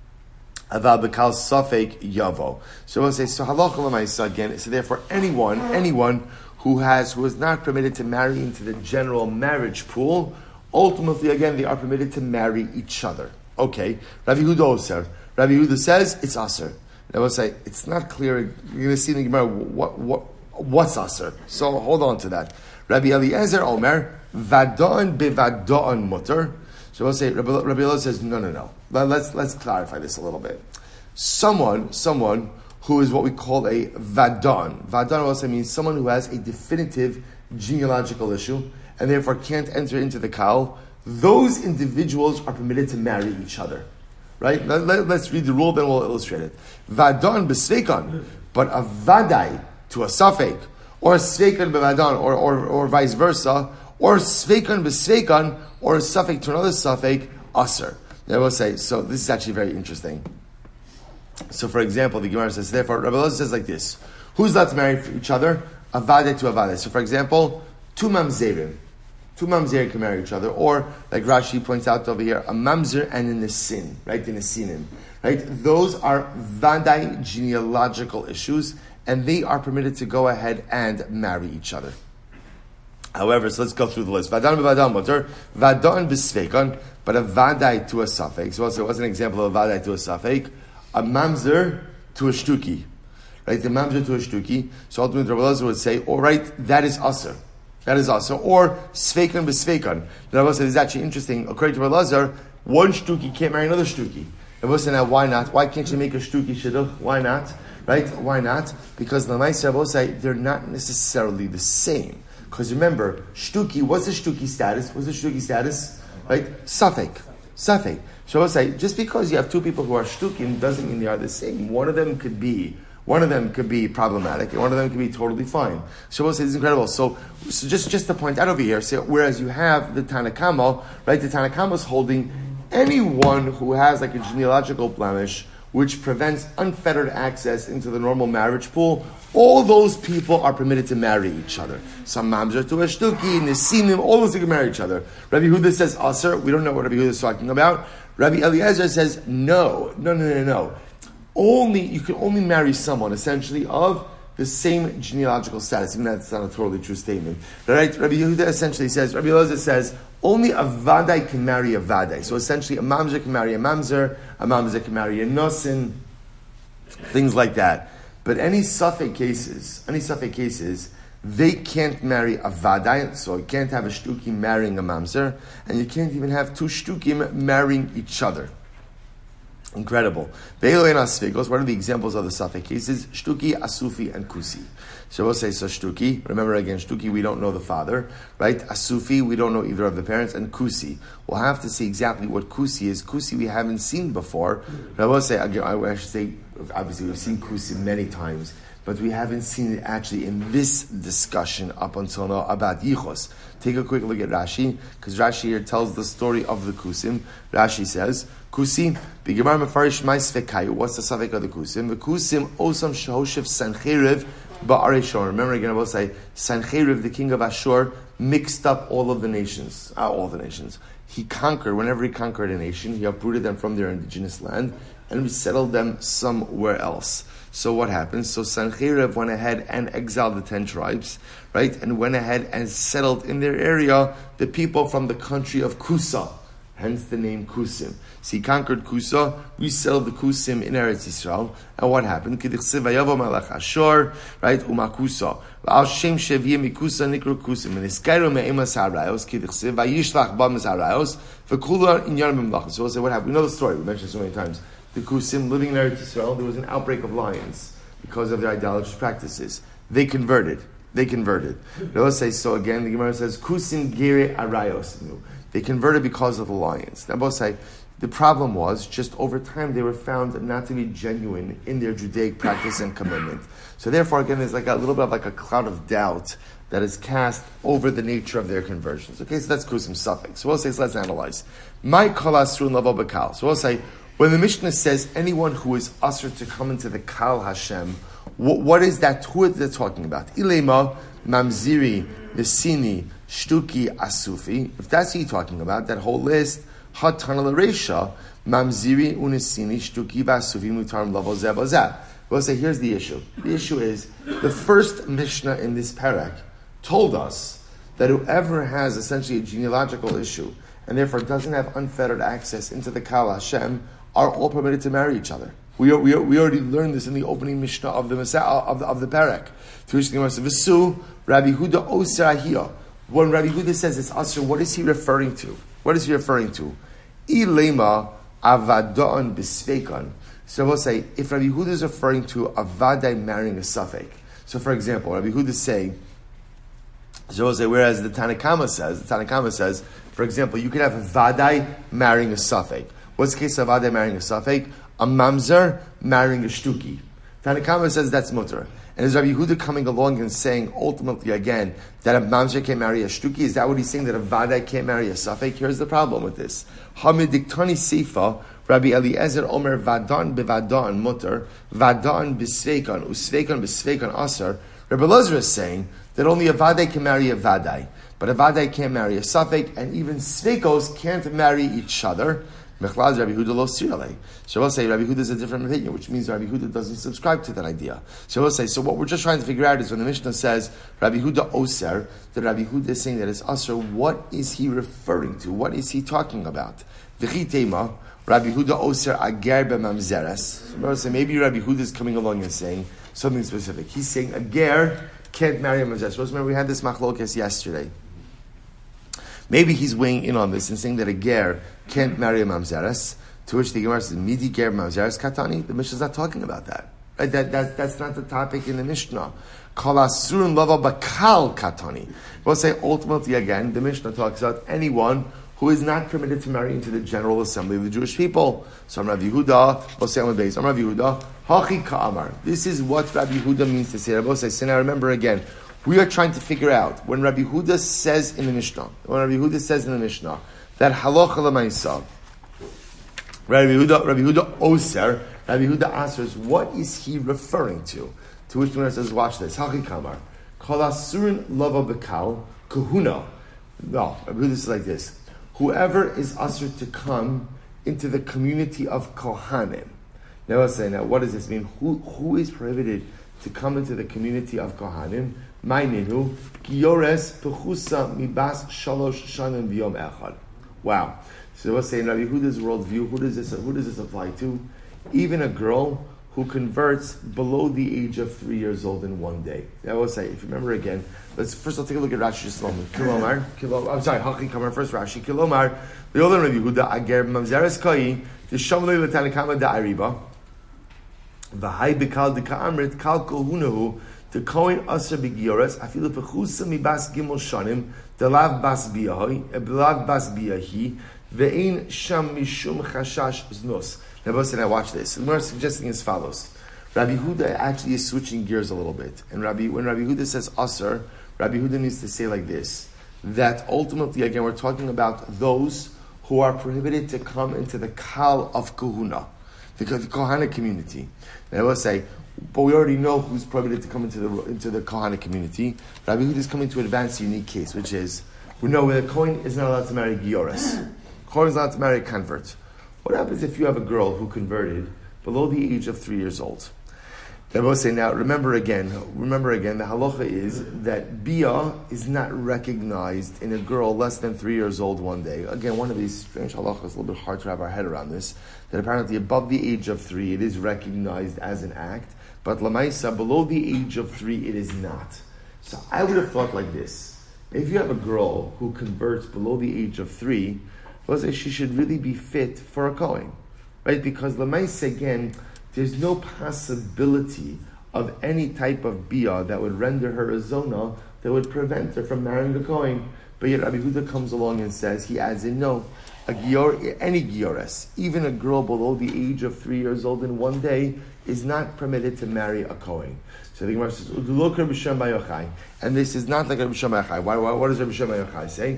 aval b'kal safek yavo. So we'll say, so halacha l'maisa again. So therefore, anyone, anyone who has, who is not permitted to marry into the general marriage pool, ultimately, again, they are permitted to marry each other. Okay, Rabbi Yehuda said. Rabbi Yehuda says it's aser. I will say it's not clear. You're going to see in the Gemara what what what's aser. So hold on to that. Rabbi Eliezer Omer vadon bevadon mutter. So we'll say Rabbi, Rabbi Eliezer says no, no, no. Let's let's clarify this a little bit. Someone, someone who is what we call a vadon. Vadon also means someone who has a definitive genealogical issue and therefore can't enter into the kal. Those individuals are permitted to marry each other. right? Let, let, let's read the rule, then we'll illustrate it. Vadon b'sveikan, but a vadai to a safek, or a sveikan b'vadon, or, or, or vice versa, or sveikan b'sveikan, or a safek to another safek, aser. Now we'll say, so this is actually very interesting. So for example, the Gemara says, therefore, Rabbi Elazar says like this, who's allowed to marry each other? A vadai to a vadai. So for example, two mamzerim. Two mamzer can marry each other, or like Rashi points out over here, a mamzer and a nesin, right? The nesinim, right? Those are vadai genealogical issues, and they are permitted to go ahead and marry each other. However, so let's go through the list. Vadan b'vadan motor, vadan b'sveikan, but a vadai to a safek. So also, what's an example of a vadai to a safek? A mamzer to a shtuki, right? The mamzer to a shtuki. So ultimately, Rabbi Elazar would say, all right, that is aser. That is also, or sveikan b'sveikan. Rabbi said, it's actually interesting. According to Rabbi Elazar, one shtuki can't marry another shtuki. Rabbi said, now why not? Why can't you make a shtuki shidduch? Why not? Right? Why not? Because the Lamaisa Rabbi say they're not necessarily the same. Because remember, shtuki, what's the shtuki status? What's the shtuki status? Right? Safek. Safek. So Rabbi say, just because you have two people who are shtukim doesn't mean they are the same. One of them could be One of them could be problematic, and one of them could be totally fine. Shabbos says it's incredible. So, so just, just to point out over here, so whereas you have the Tanakama, right? The Tanakama is holding anyone who has like a genealogical blemish, which prevents unfettered access into the normal marriage pool. All those people are permitted to marry each other. Some mamzer to a shtuki, nesinim, all those can marry each other. Rabbi Huda says aser. We don't know what Rabbi Huda is talking about. Rabbi Eliezer says no, no, no, no, no. Only you can only marry someone essentially of the same genealogical status. Even that's not a totally true statement, right? Rabbi Yehuda essentially says, Rabbi Elazar says, only a vadai can marry a vadai. So essentially, a mamzer can marry a mamzer, a mamzer can marry a nosin, things like that. But any safek cases, any safek cases, they can't marry a vadai. So you can't have a shtukim marrying a mamzer, and you can't even have two shtukim marrying each other. Incredible. What are the examples of the safek cases? Shtuki, Asufi, and Kusi. So we'll say, so Shtuki, remember again, Shtuki, we don't know the father, right? Asufi, we don't know either of the parents, and Kusi. We'll have to see exactly what Kusi is. Kusi we haven't seen before. But I will say, again, I should say, obviously we've seen Kusi many times, but we haven't seen it actually in this discussion up until now about Yichos. Take a quick look at Rashi, because Rashi here tells the story of the Kusim. Rashi says, Kusi, B'Gemar Mefarish Mais Vekayu. What's the safek of the Kusim? The Kusim Osam Shehoshev Sancheriv Ba'arei. Remember again, I will say Sancheriv, the king of Ashur, mixed up all of the nations. Uh, all the nations. He conquered. Whenever he conquered a nation, he uprooted them from their indigenous land and resettled them somewhere else. So what happens? So Sancheriv went ahead and exiled the ten tribes, right? And went ahead and settled in their area the people from the country of Kusa. Hence the name Kusim. So he conquered Kusa, resettled the Kusim in Eretz Yisrael. And what happened? K'dichsev vayavo malach Ashur, right? Umakusa. V'al shem sheviyeh mikusa nikru Kusim. And iskayro me'emas harayos, k'dichsev vayishlach b'amas harayos, v'kula inyan b'mlach. So we'll say what happened. We know the story. We mentioned it so many times. The Kusim living in Eretz Yisrael, there was an outbreak of lions because of their idolatrous practices. They converted. They converted. Let's say so again. The Gemara says Kusim gere arayos. They converted because of the lions. Now, both say the problem was just over time they were found not to be genuine in their Judaic practice and commitment. So therefore, again, there's like a little bit of like a cloud of doubt that is cast over the nature of their conversions. Okay, so that's Kusim suffix. So we'll say, so let's analyze. My kalasrun level bekal. So we'll say, when the Mishnah says anyone who is usher to come into the Kal Hashem, what, what is that? Who are they talking about? Ilema, Mamziri, Nesini, Shtuki, Asufi. If that's what you're talking about, that whole list, Hatan al-Resha, Mamziri, Unesini, Shtuki, Basufi, Mutar, Level, Zebazat. We'll say, here's the issue. The issue is, the first Mishnah in this parak told us that whoever has essentially a genealogical issue, and therefore doesn't have unfettered access into the Kal Hashem, are all permitted to marry each other. We are, we, are, we already learned this in the opening Mishnah of the of the, of the parak. To which the Gemara says, "V'su Rabbi Huda Oser Ahiyah." When Rabbi Huda says it's Asr, what is he referring to? What is he referring to? Ilema avadon b'sveikan. So we'll say if Rabbi Huda is referring to a vadai marrying a safek. So, for example, Rabbi Huda is saying. So we'll say, whereas the Tanakama says, the Tanakama says, for example, you could have a vadai marrying a safek. What's the case of Vadai marrying a Safek? A Mamzer marrying a Shtuki. Tanakama says that's mutter. And is Rabbi Yehuda coming along and saying, ultimately again, that a Mamzer can't marry a Shtuki? Is that what he's saying, that a Vadai can't marry a Safek? Here's the problem with this. Hamidiktani Seifa, Rabbi Eliezer Omer Vadan bevadan mutter, Vadan bisveikan, usveikan bisveikan asar. Rabbi Eliezer is saying that only a Vadai can marry a Vadai, but a Vadai can't marry a Safek, and even Sveikos can't marry each other. Mechlaz Rabbi Yehuda lo sirale. So we'll say Rabbi Yehuda is a different opinion, which means Rabbi Yehuda doesn't subscribe to that idea. So we'll say, so what we're just trying to figure out is when the Mishnah says Rabbi Yehuda oser, that Rabbi Yehuda is saying that it's aser, what is he referring to? What is he talking about? V'chi tema, Rabbi Yehuda oser ager b'mamzeres. So we'll say maybe Rabbi Yehuda is coming along and saying something specific. He's saying a ger can't marry a mamzeres. Remember we had this machlokes yesterday. Maybe he's weighing in on this and saying that a ger can't marry a mamzeres, to which the Gemara says, Midi ger mamzeres katani. The Mishnah is not talking about that. Right? That, that. That's not the topic in the Mishnah. Kol asurun lava bakal katani. We'll say ultimately again, the Mishnah talks about anyone who is not permitted to marry into the general assembly of the Jewish people. So Rabbi Yehuda, we'll say on the base, Rabbi Yehuda, hachi ka'amar. This is what Rabbi Yehuda means to say. Rabbi say, so now remember again, we are trying to figure out when Rabbi Yehuda says in the Mishnah, when Rabbi Yehuda says in the Mishnah that halacha l'maisa, Rabbi Yehuda, Rabbi Yehuda oser, Rabbi Yehuda answers, what is he referring to? To which the Gemara says, watch this. Hachi kamar, kol asurin lava bekal kahuna. No, Rabbi Yehuda is like this: whoever is asur to come into the community of kohanim. Now I say, now what does this mean? Who who is prohibited to come into the community of kohanim? Ma'ininu Giores Pechusa Mibas Shalosh Shanim B'Yom Echad. Wow. So we're saying Rabbi Yehuda's worldview. Who does this? Who does this apply to? Even a girl who converts below the age of three years old in one day. I will say, if you remember again, let's first I'll take a look at Rashi just a moment. Kilomar, Kilomar. I'm sorry, Hachi Kamar first. Rashi Kilomar. The older Rabbi Yehuda Ager Mamzeres Kai the Shamlei L'Tanakama Da Ariba. V'Hai B'Kal D'Ka'amrit Kal Kohunahu. The Kohen Aser B'Gioras, Afilu Pechusa Mibas Gimel Shanim, Delav Bas Biyahi, Eblav Bas Biyahi, Ve'in Sham Mishum Chashash Znos. Now, listen, now watch this. The Gemara is suggesting as follows. Rabbi Yehuda actually is switching gears a little bit. And Rabbi, when Rabbi Yehuda says Aser, Rabbi Yehuda needs to say like this, that ultimately, again, we're talking about those who are prohibited to come into the Kal of Kahuna, the, the Kohana community. Now, I will say, but we already know who's prohibited to come into the into the Kohana community. Rabbi Yehuda is coming to advance a unique case, which is, we know that a Kohen is not allowed to marry Gioras. Kohen is not allowed to marry a convert. What happens if you have a girl who converted below the age of three years old? They both say, now remember again, remember again, the halacha is that Bia is not recognized in a girl less than three years old one day. Again, one of these strange halachas, a little bit hard to wrap our head around this, that apparently above the age of three it is recognized as an act, but Lamaisa, below the age of three, it is not. So I would have thought like this. If you have a girl who converts below the age of three, well, she should really be fit for a Kohen. Right? Because Lamaisa, again, there's no possibility of any type of bia that would render her a zona that would prevent her from marrying a Kohen. But yet Rabbi Yehuda comes along and says, he adds in, no, a gior, any giores, even a girl below the age of three years old in one day, is not permitted to marry a Kohen. So the Gemara says, and this is not like Rabbi Shimon Yochai. Why, why, what does Rabbi Shimon Yochai say?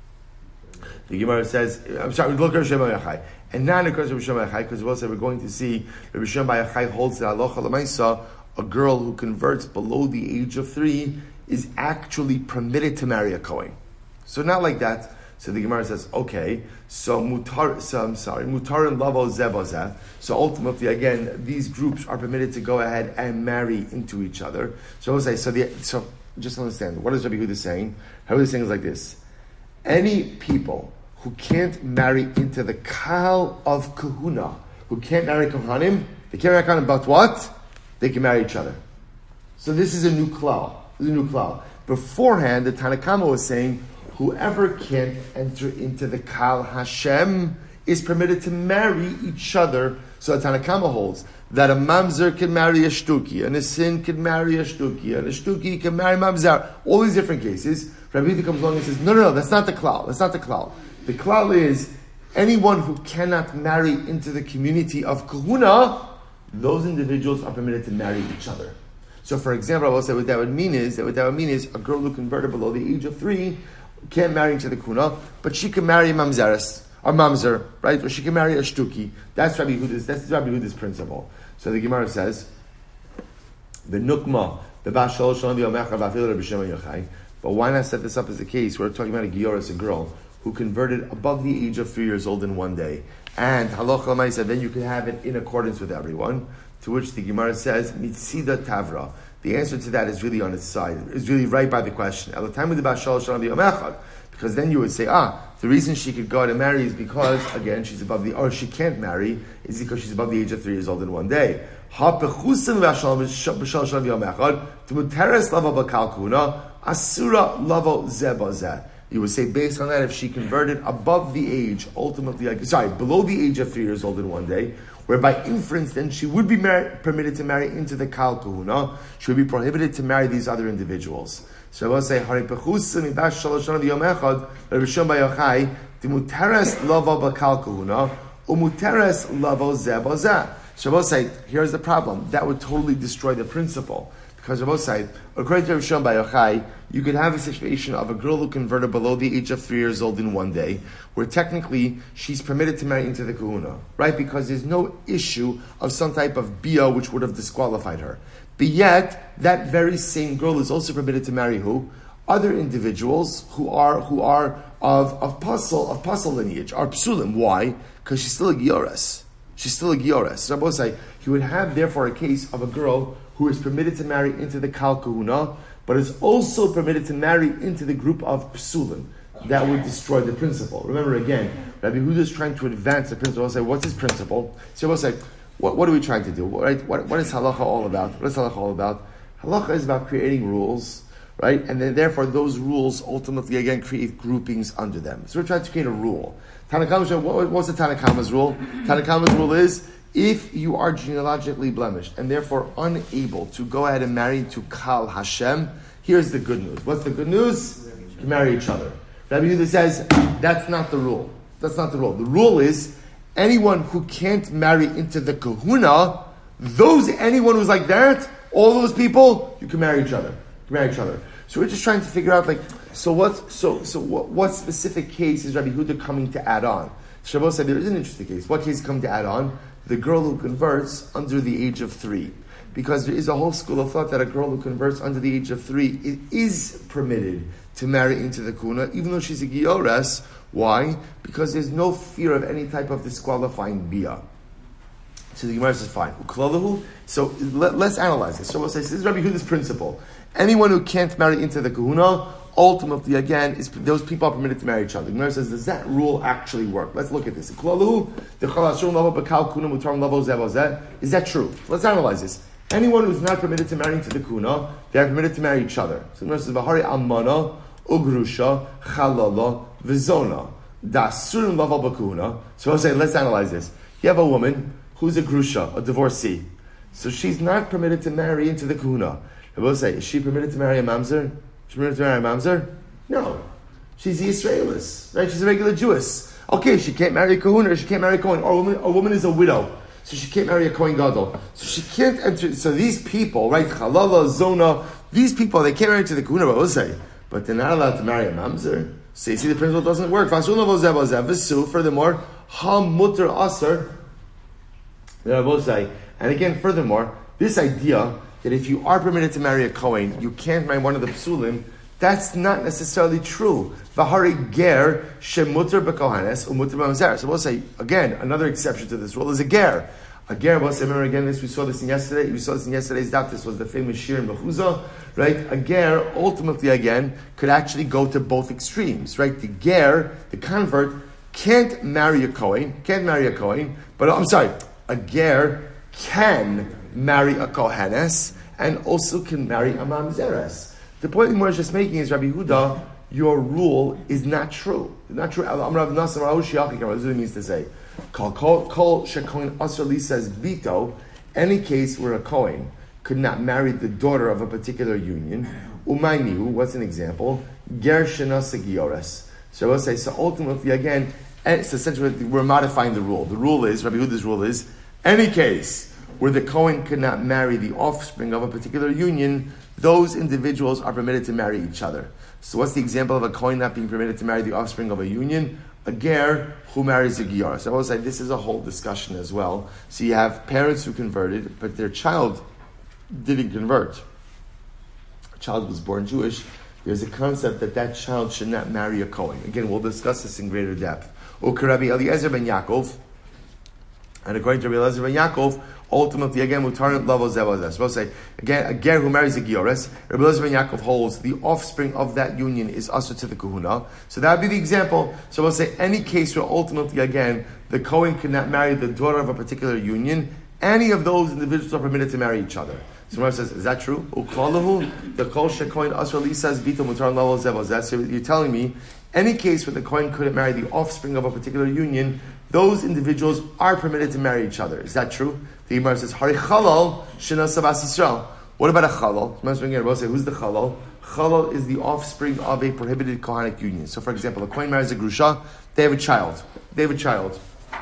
The Gemara says, I'm sorry, look at Rabbi Shimon Yochai. And not because of Rabbi Shimon Yochai, because we'll say we're going to see Rabbi Shimon Yochai holds that halacha l'maisa, a girl who converts below the age of three is actually permitted to marry a Kohen. So not like that. So the Gemara says, okay, so mutar, so I'm sorry, mutar and lavo zebozeh. So ultimately, again, these groups are permitted to go ahead and marry into each other. So we'll say, so the, so just understand, what is Rabbi Yehuda saying? Rabbi Yehuda is saying is like this: any people who can't marry into the Kal of Kahuna, who can't marry Kohanim, they can't marry Kohanim, but what? They can marry each other. So this is a new klal. This is a new klal. Beforehand, the Tanakama was saying, whoever can't enter into the Kal Hashem is permitted to marry each other. So the Tanakama holds that a mamzer can marry a shtuki, and a sin can marry a shtuki, and a shtuki can marry mamzer. All these different cases. Rabbi Yehuda comes along and says, no, no, no, that's not the klal. That's not the klal. The klal is, anyone who cannot marry into the community of kahuna, those individuals are permitted to marry each other. So, for example, I will say what that would mean is that what that would mean is a girl who converted below the age of three can't marry into the kahuna, but she can marry a mamzeres or mamzer, right? Or she can marry a shtuki. That's Rabbi Yehuda's. That's Rabbi Yehuda's principle. So the Gemara says, the nukma, the bashal shalom v'yomecha v'afil Rabbi Shimon Yochai. But why not set this up as a case? We're talking about a gioris, a girl who converted above the age of three years old in one day. And halacha l'maisa, then you can have it in accordance with everyone. To which the Gemara says, mitzida tavra. The answer to that is really on its side. It's really right by the question. At the time of the bashal shalom v'yomecha, because then you would say, ah, the reason she could go out and marry is because, again, she's above the, or she can't marry, is because she's above the age of three years old in one day. You would say, based on that, if she converted above the age, ultimately, like, sorry, below the age of three years old in one day, whereby inference, then she would be mar- permitted to marry into the Kal Kahuna, she would be prohibited to marry these other individuals. So I will say, Hari Pechusim Ibash Shaloshon Yom Echad, Rabbi Shimon Bar Yochai, Timuteres Lavo Bakal Kahuna, Umuteres Lavo Zeh Bazeh. So I will say, here's the problem. That would totally destroy the principle. Because I will say, according to Rabbi Shimon Bar Yochai, you could have a situation of a girl who converted below the age of three years old in one day, where technically she's permitted to marry into the kahuna, right? Because there's no issue of some type of bia which would have disqualified her. But yet, that very same girl is also permitted to marry who? Other individuals who are who are of of pasal of pasal lineage, are psulim. Why? Because she's still a giores. She's still a giores. So I will say, you would have therefore a case of a girl who is permitted to marry into the Kal Kahuna, but is also permitted to marry into the group of psulim. That would destroy the principle. Remember again, Rabbi Yehuda is trying to advance the principle. I'll say, what's his principle? So we'll say, what, what are we trying to do? Right? What, what is halacha all about? What is halacha all about? Halacha is about creating rules, right? And then therefore those rules ultimately again create groupings under them. So we're trying to create a rule. Tanakama, what, what's the Tanakama's rule? Tanakama's rule is, if you are genealogically blemished and therefore unable to go ahead and marry to Kal Hashem, here's the good news. What's the good news? You can marry each other. Rabbi Yehuda says, that's not the rule. That's not the rule. The rule is, anyone who can't marry into the kahuna, those, anyone who's like that, all those people, you can marry each other. You can marry each other. So we're just trying to figure out, like, so what, so, so what, what specific case is Rabbi Yehuda coming to add on? Shabbos said there is an interesting case. What case is coming to add on? The girl who converts under the age of three. Because there is a whole school of thought that a girl who converts under the age of three, it is permitted to marry into the kuna, even though she's a giores. Why? Because there's no fear of any type of disqualifying bia. So the Gemara says, fine. So let, let's analyze this. So we'll say, this is Rabbi Yehuda's principle. Anyone who can't marry into the kahuna, ultimately, again, is those people are permitted to marry each other. The Gemara says, does that rule actually work? Let's look at this. Is that true? Let's analyze this. Anyone who's not permitted to marry into the kuna, they are permitted to marry each other. So the Gemara says, V'hari amana, ugrusha, chalala, v'zona, da'asurim laval b'kuna. So I'll say, let's analyze this. You have a woman who's a grusha, a divorcee. So she's not permitted to marry into the kuna. I will say, is she permitted to marry a mamzer? She's permitted to marry a mamzer? No. She's the Israelis, right? She's a regular Jewess. Okay, she can't marry a kahuna, or she can't marry a kohen, or a woman, a woman is a widow. So she can't marry a Kohen Gadol. So she can't enter. So these people, right? Chalala, Zona, these people, they can't marry to the Kuna, but we'll say, but they're not allowed to marry a Mamzer. So you see, the principle doesn't work. Furthermore, Ham Mutter Aser. And again, furthermore, this idea that if you are permitted to marry a Kohen, you can't marry one of the Psulim, that's not necessarily true. V'hari ger shemuter b'kohanes umuter b'mamzer. So we'll say, again, another exception to this rule is a ger. A ger, we'll say, remember again, this we saw this in yesterday, we saw this in yesterday's daf, this was the famous Shir in Mechuzah, right? A ger, ultimately again, could actually go to both extremes, right? The ger, the convert, can't marry a Kohen, can't marry a Kohen, but I'm sorry, a ger can marry a Kohanes, and also can marry a Mamzeres. The point Gemara is just making is, Rabbi Yehuda, your rule is not true. It's not true. This is what it means to say. Kol shekohen asr says vito, any case where a Kohen could not marry the daughter of a particular union. Umaynihu, what's an example? Ger shenas giores. So I will say, so ultimately again, And so essentially, we're modifying the rule. The rule is, Rabbi Yehuda's rule is, any case where the Kohen could not marry the offspring of a particular union, those individuals are permitted to marry each other. So what's the example of a Kohen not being permitted to marry the offspring of a union? A ger who marries a gior. So I will say this is a whole discussion as well. So you have parents who converted, but their child didn't convert. A child was born Jewish. There's a concept that that child should not marry a Kohen. Again, we'll discuss this in greater depth. Rabbi Eliezer ben Yaakov, and according to Rabbi Eliezer ben Yaakov, ultimately, again, mutarim lavo zevazeh. So we'll say, again, a ger who marries a giores, Rabbi Eliezer ben Yaakov holds the offspring of that union is asur to the kahuna. So that would be the example. So we'll say, any case where ultimately, again, the Kohen cannot marry the daughter of a particular union, any of those individuals are permitted to marry each other. So Rav says, is that true? The kol shekohen asur lisas bito mutarim lavo zevazeh. So you're telling me, any case where the Kohen couldn't marry the offspring of a particular union, those individuals are permitted to marry each other. Is that true? The Gemara says, Hari chalal shenasa bas Yisrael. What about a chalal? We'll say, who's the chalal? Chalal is the offspring of a prohibited Kohanic union. So, for example, a Kohen marries a grusha, they have a child. They have a child.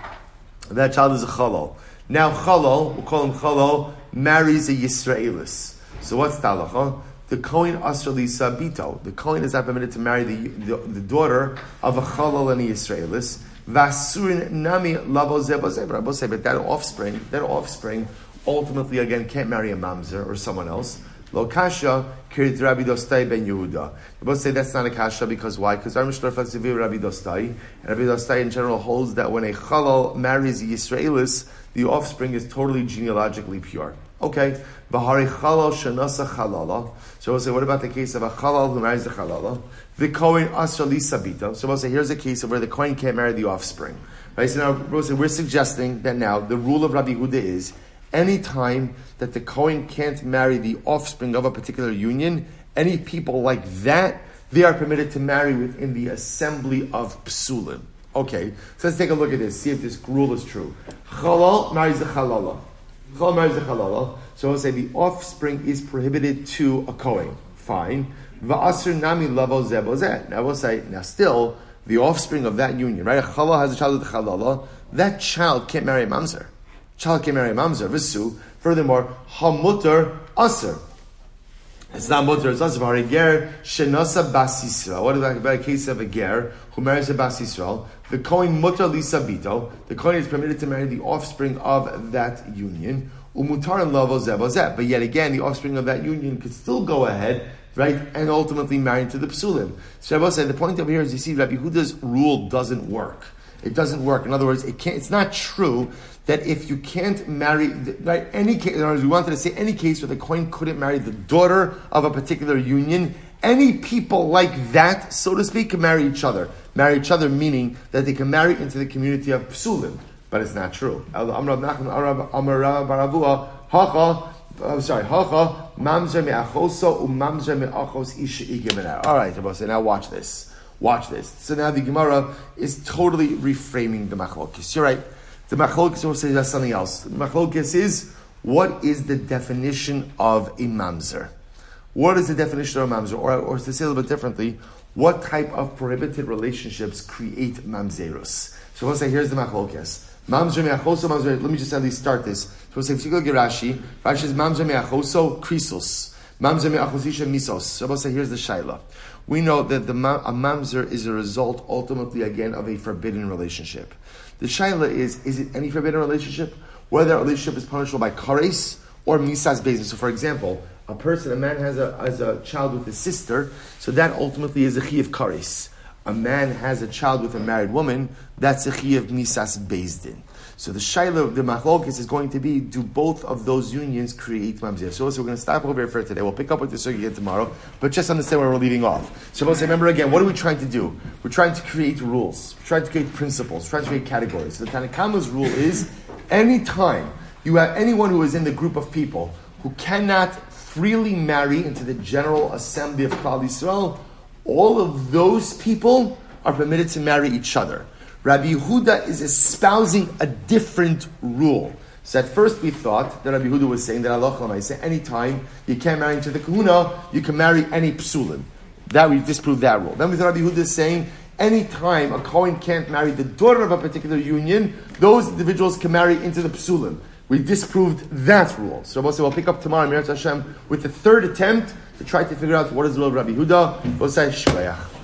That child is a chalal. Now, chalal, we'll call him chalal, marries a Yisraelis. So what's the halacha? The Kohen asur lisa bito. The Kohen is not permitted to marry the, the, the daughter of a chalal and a Yisraelis. Vasurin nami lavo zebazeh. I will say, but that offspring, that offspring, ultimately again can't marry a mamzer or someone else. Lo kasha kirit Rabbi Dostai ben Yehuda. I will say that's not a kasha because why? Because our Mishnah reflects the view of Rabbi Dostai, and Rabbi Dostai in general holds that when a chalal marries a Yisraelis, the offspring is totally genealogically pure. Okay, Bahari chalal shenasa chalala. So we'll say, what about the case of a chalal who marries the chalala? The Kohen asur lisa bito. So we'll say, here's a case of where the Kohen can't marry the offspring. Right? So now we'll say, we're suggesting that now the rule of Rabbi Yehuda is any time that the Kohen can't marry the offspring of a particular union, any people like that, they are permitted to marry within the assembly of psulim. Okay, so let's take a look at this, see if this rule is true. Chalal marries the chalala. Chalal marries the chalala. So we'll say the offspring is prohibited to a Kohen. Fine. Va'asur nami lavo zebozeh. Now we'll say, now still, the offspring of that union, right? A chalal has a child with a chalala. That child can't marry a mamzer. Child can't marry a mamzer. Visu. Furthermore, hamutar asur. It's not mutar, it's asur. A ger shenasa bas Yisrael. What about a case of a ger who marries a bas Yisrael? The Kohen mutar lisa bito. The Kohen is permitted to marry the offspring of that union. Umutar and lavo zebozeh. But yet again, the offspring of that union could still go ahead, right, and ultimately marry to the psulim. So Rabbi said, the point over here is, you see, Rabbi Yehuda's rule doesn't work. It doesn't work. In other words, it can't. It's not true that if you can't marry, right, any case, in other words, we wanted to say any case where the Kohen couldn't marry the daughter of a particular union, any people like that, so to speak, can marry each other. Marry each other meaning that they can marry into the community of psulim. But it's not true. I'm sorry. Hacha mamzer me'achoso u'mamzer me'achos isha igemenar. All right, Rabbi, now watch this. Watch this. So now the Gemara is totally reframing the machlokes. You're right. The machlokes will say that's something else. The machlokes is, what is the definition of a mamzer? What is the definition of a mamzer? Or, or to say a little bit differently, what type of prohibited relationships create mamzerus? So we'll say, here's the machlokes. Mamzer me'achoso, mamzer. Let me just at least start this. So we'll say, if you go to Rashi, Rashi is mamzer me'achoso krisos. Mamzer me'achosisha misos. So we'll say, here's the shaila. We know that the a mamzer is a result, ultimately, again, of a forbidden relationship. The shaila is, is it any forbidden relationship? Whether that relationship is punishable by kares or misas bezin. So, for example, a person, a man has a has a child with his sister, so that ultimately is a chi of kares. A man has a child with a married woman, that's a chi of misas bezdin. So the shaila of the machlokes is going to be, do both of those unions create mamzer? So, so we're going to stop over here for today. We'll pick up with the sugi again tomorrow, but just understand where we're leaving off. So we'll say, remember again, what are we trying to do? We're trying to create rules. We're trying to create principles. We're trying to create categories. So the Tanakhama's rule is, anytime you have anyone who is in the group of people who cannot freely marry into the general assembly of Klal Yisrael, all of those people are permitted to marry each other. Rabbi Yehuda is espousing a different rule. So at first we thought that Rabbi Yehuda was saying that Allah Chalamayse, anytime you can't marry into the kahuna, you can marry any psulim. That we disproved that rule. Then we thought Rabbi Yehuda is saying, anytime a Kohen can't marry the daughter of a particular union, those individuals can marry into the Psulim. We disproved that rule. So Rabbi we'll pick up tomorrow, Meretz Hashem, with the third attempt to try to figure out what is the rule of Rabbi Huda. We'll say Shkoyach.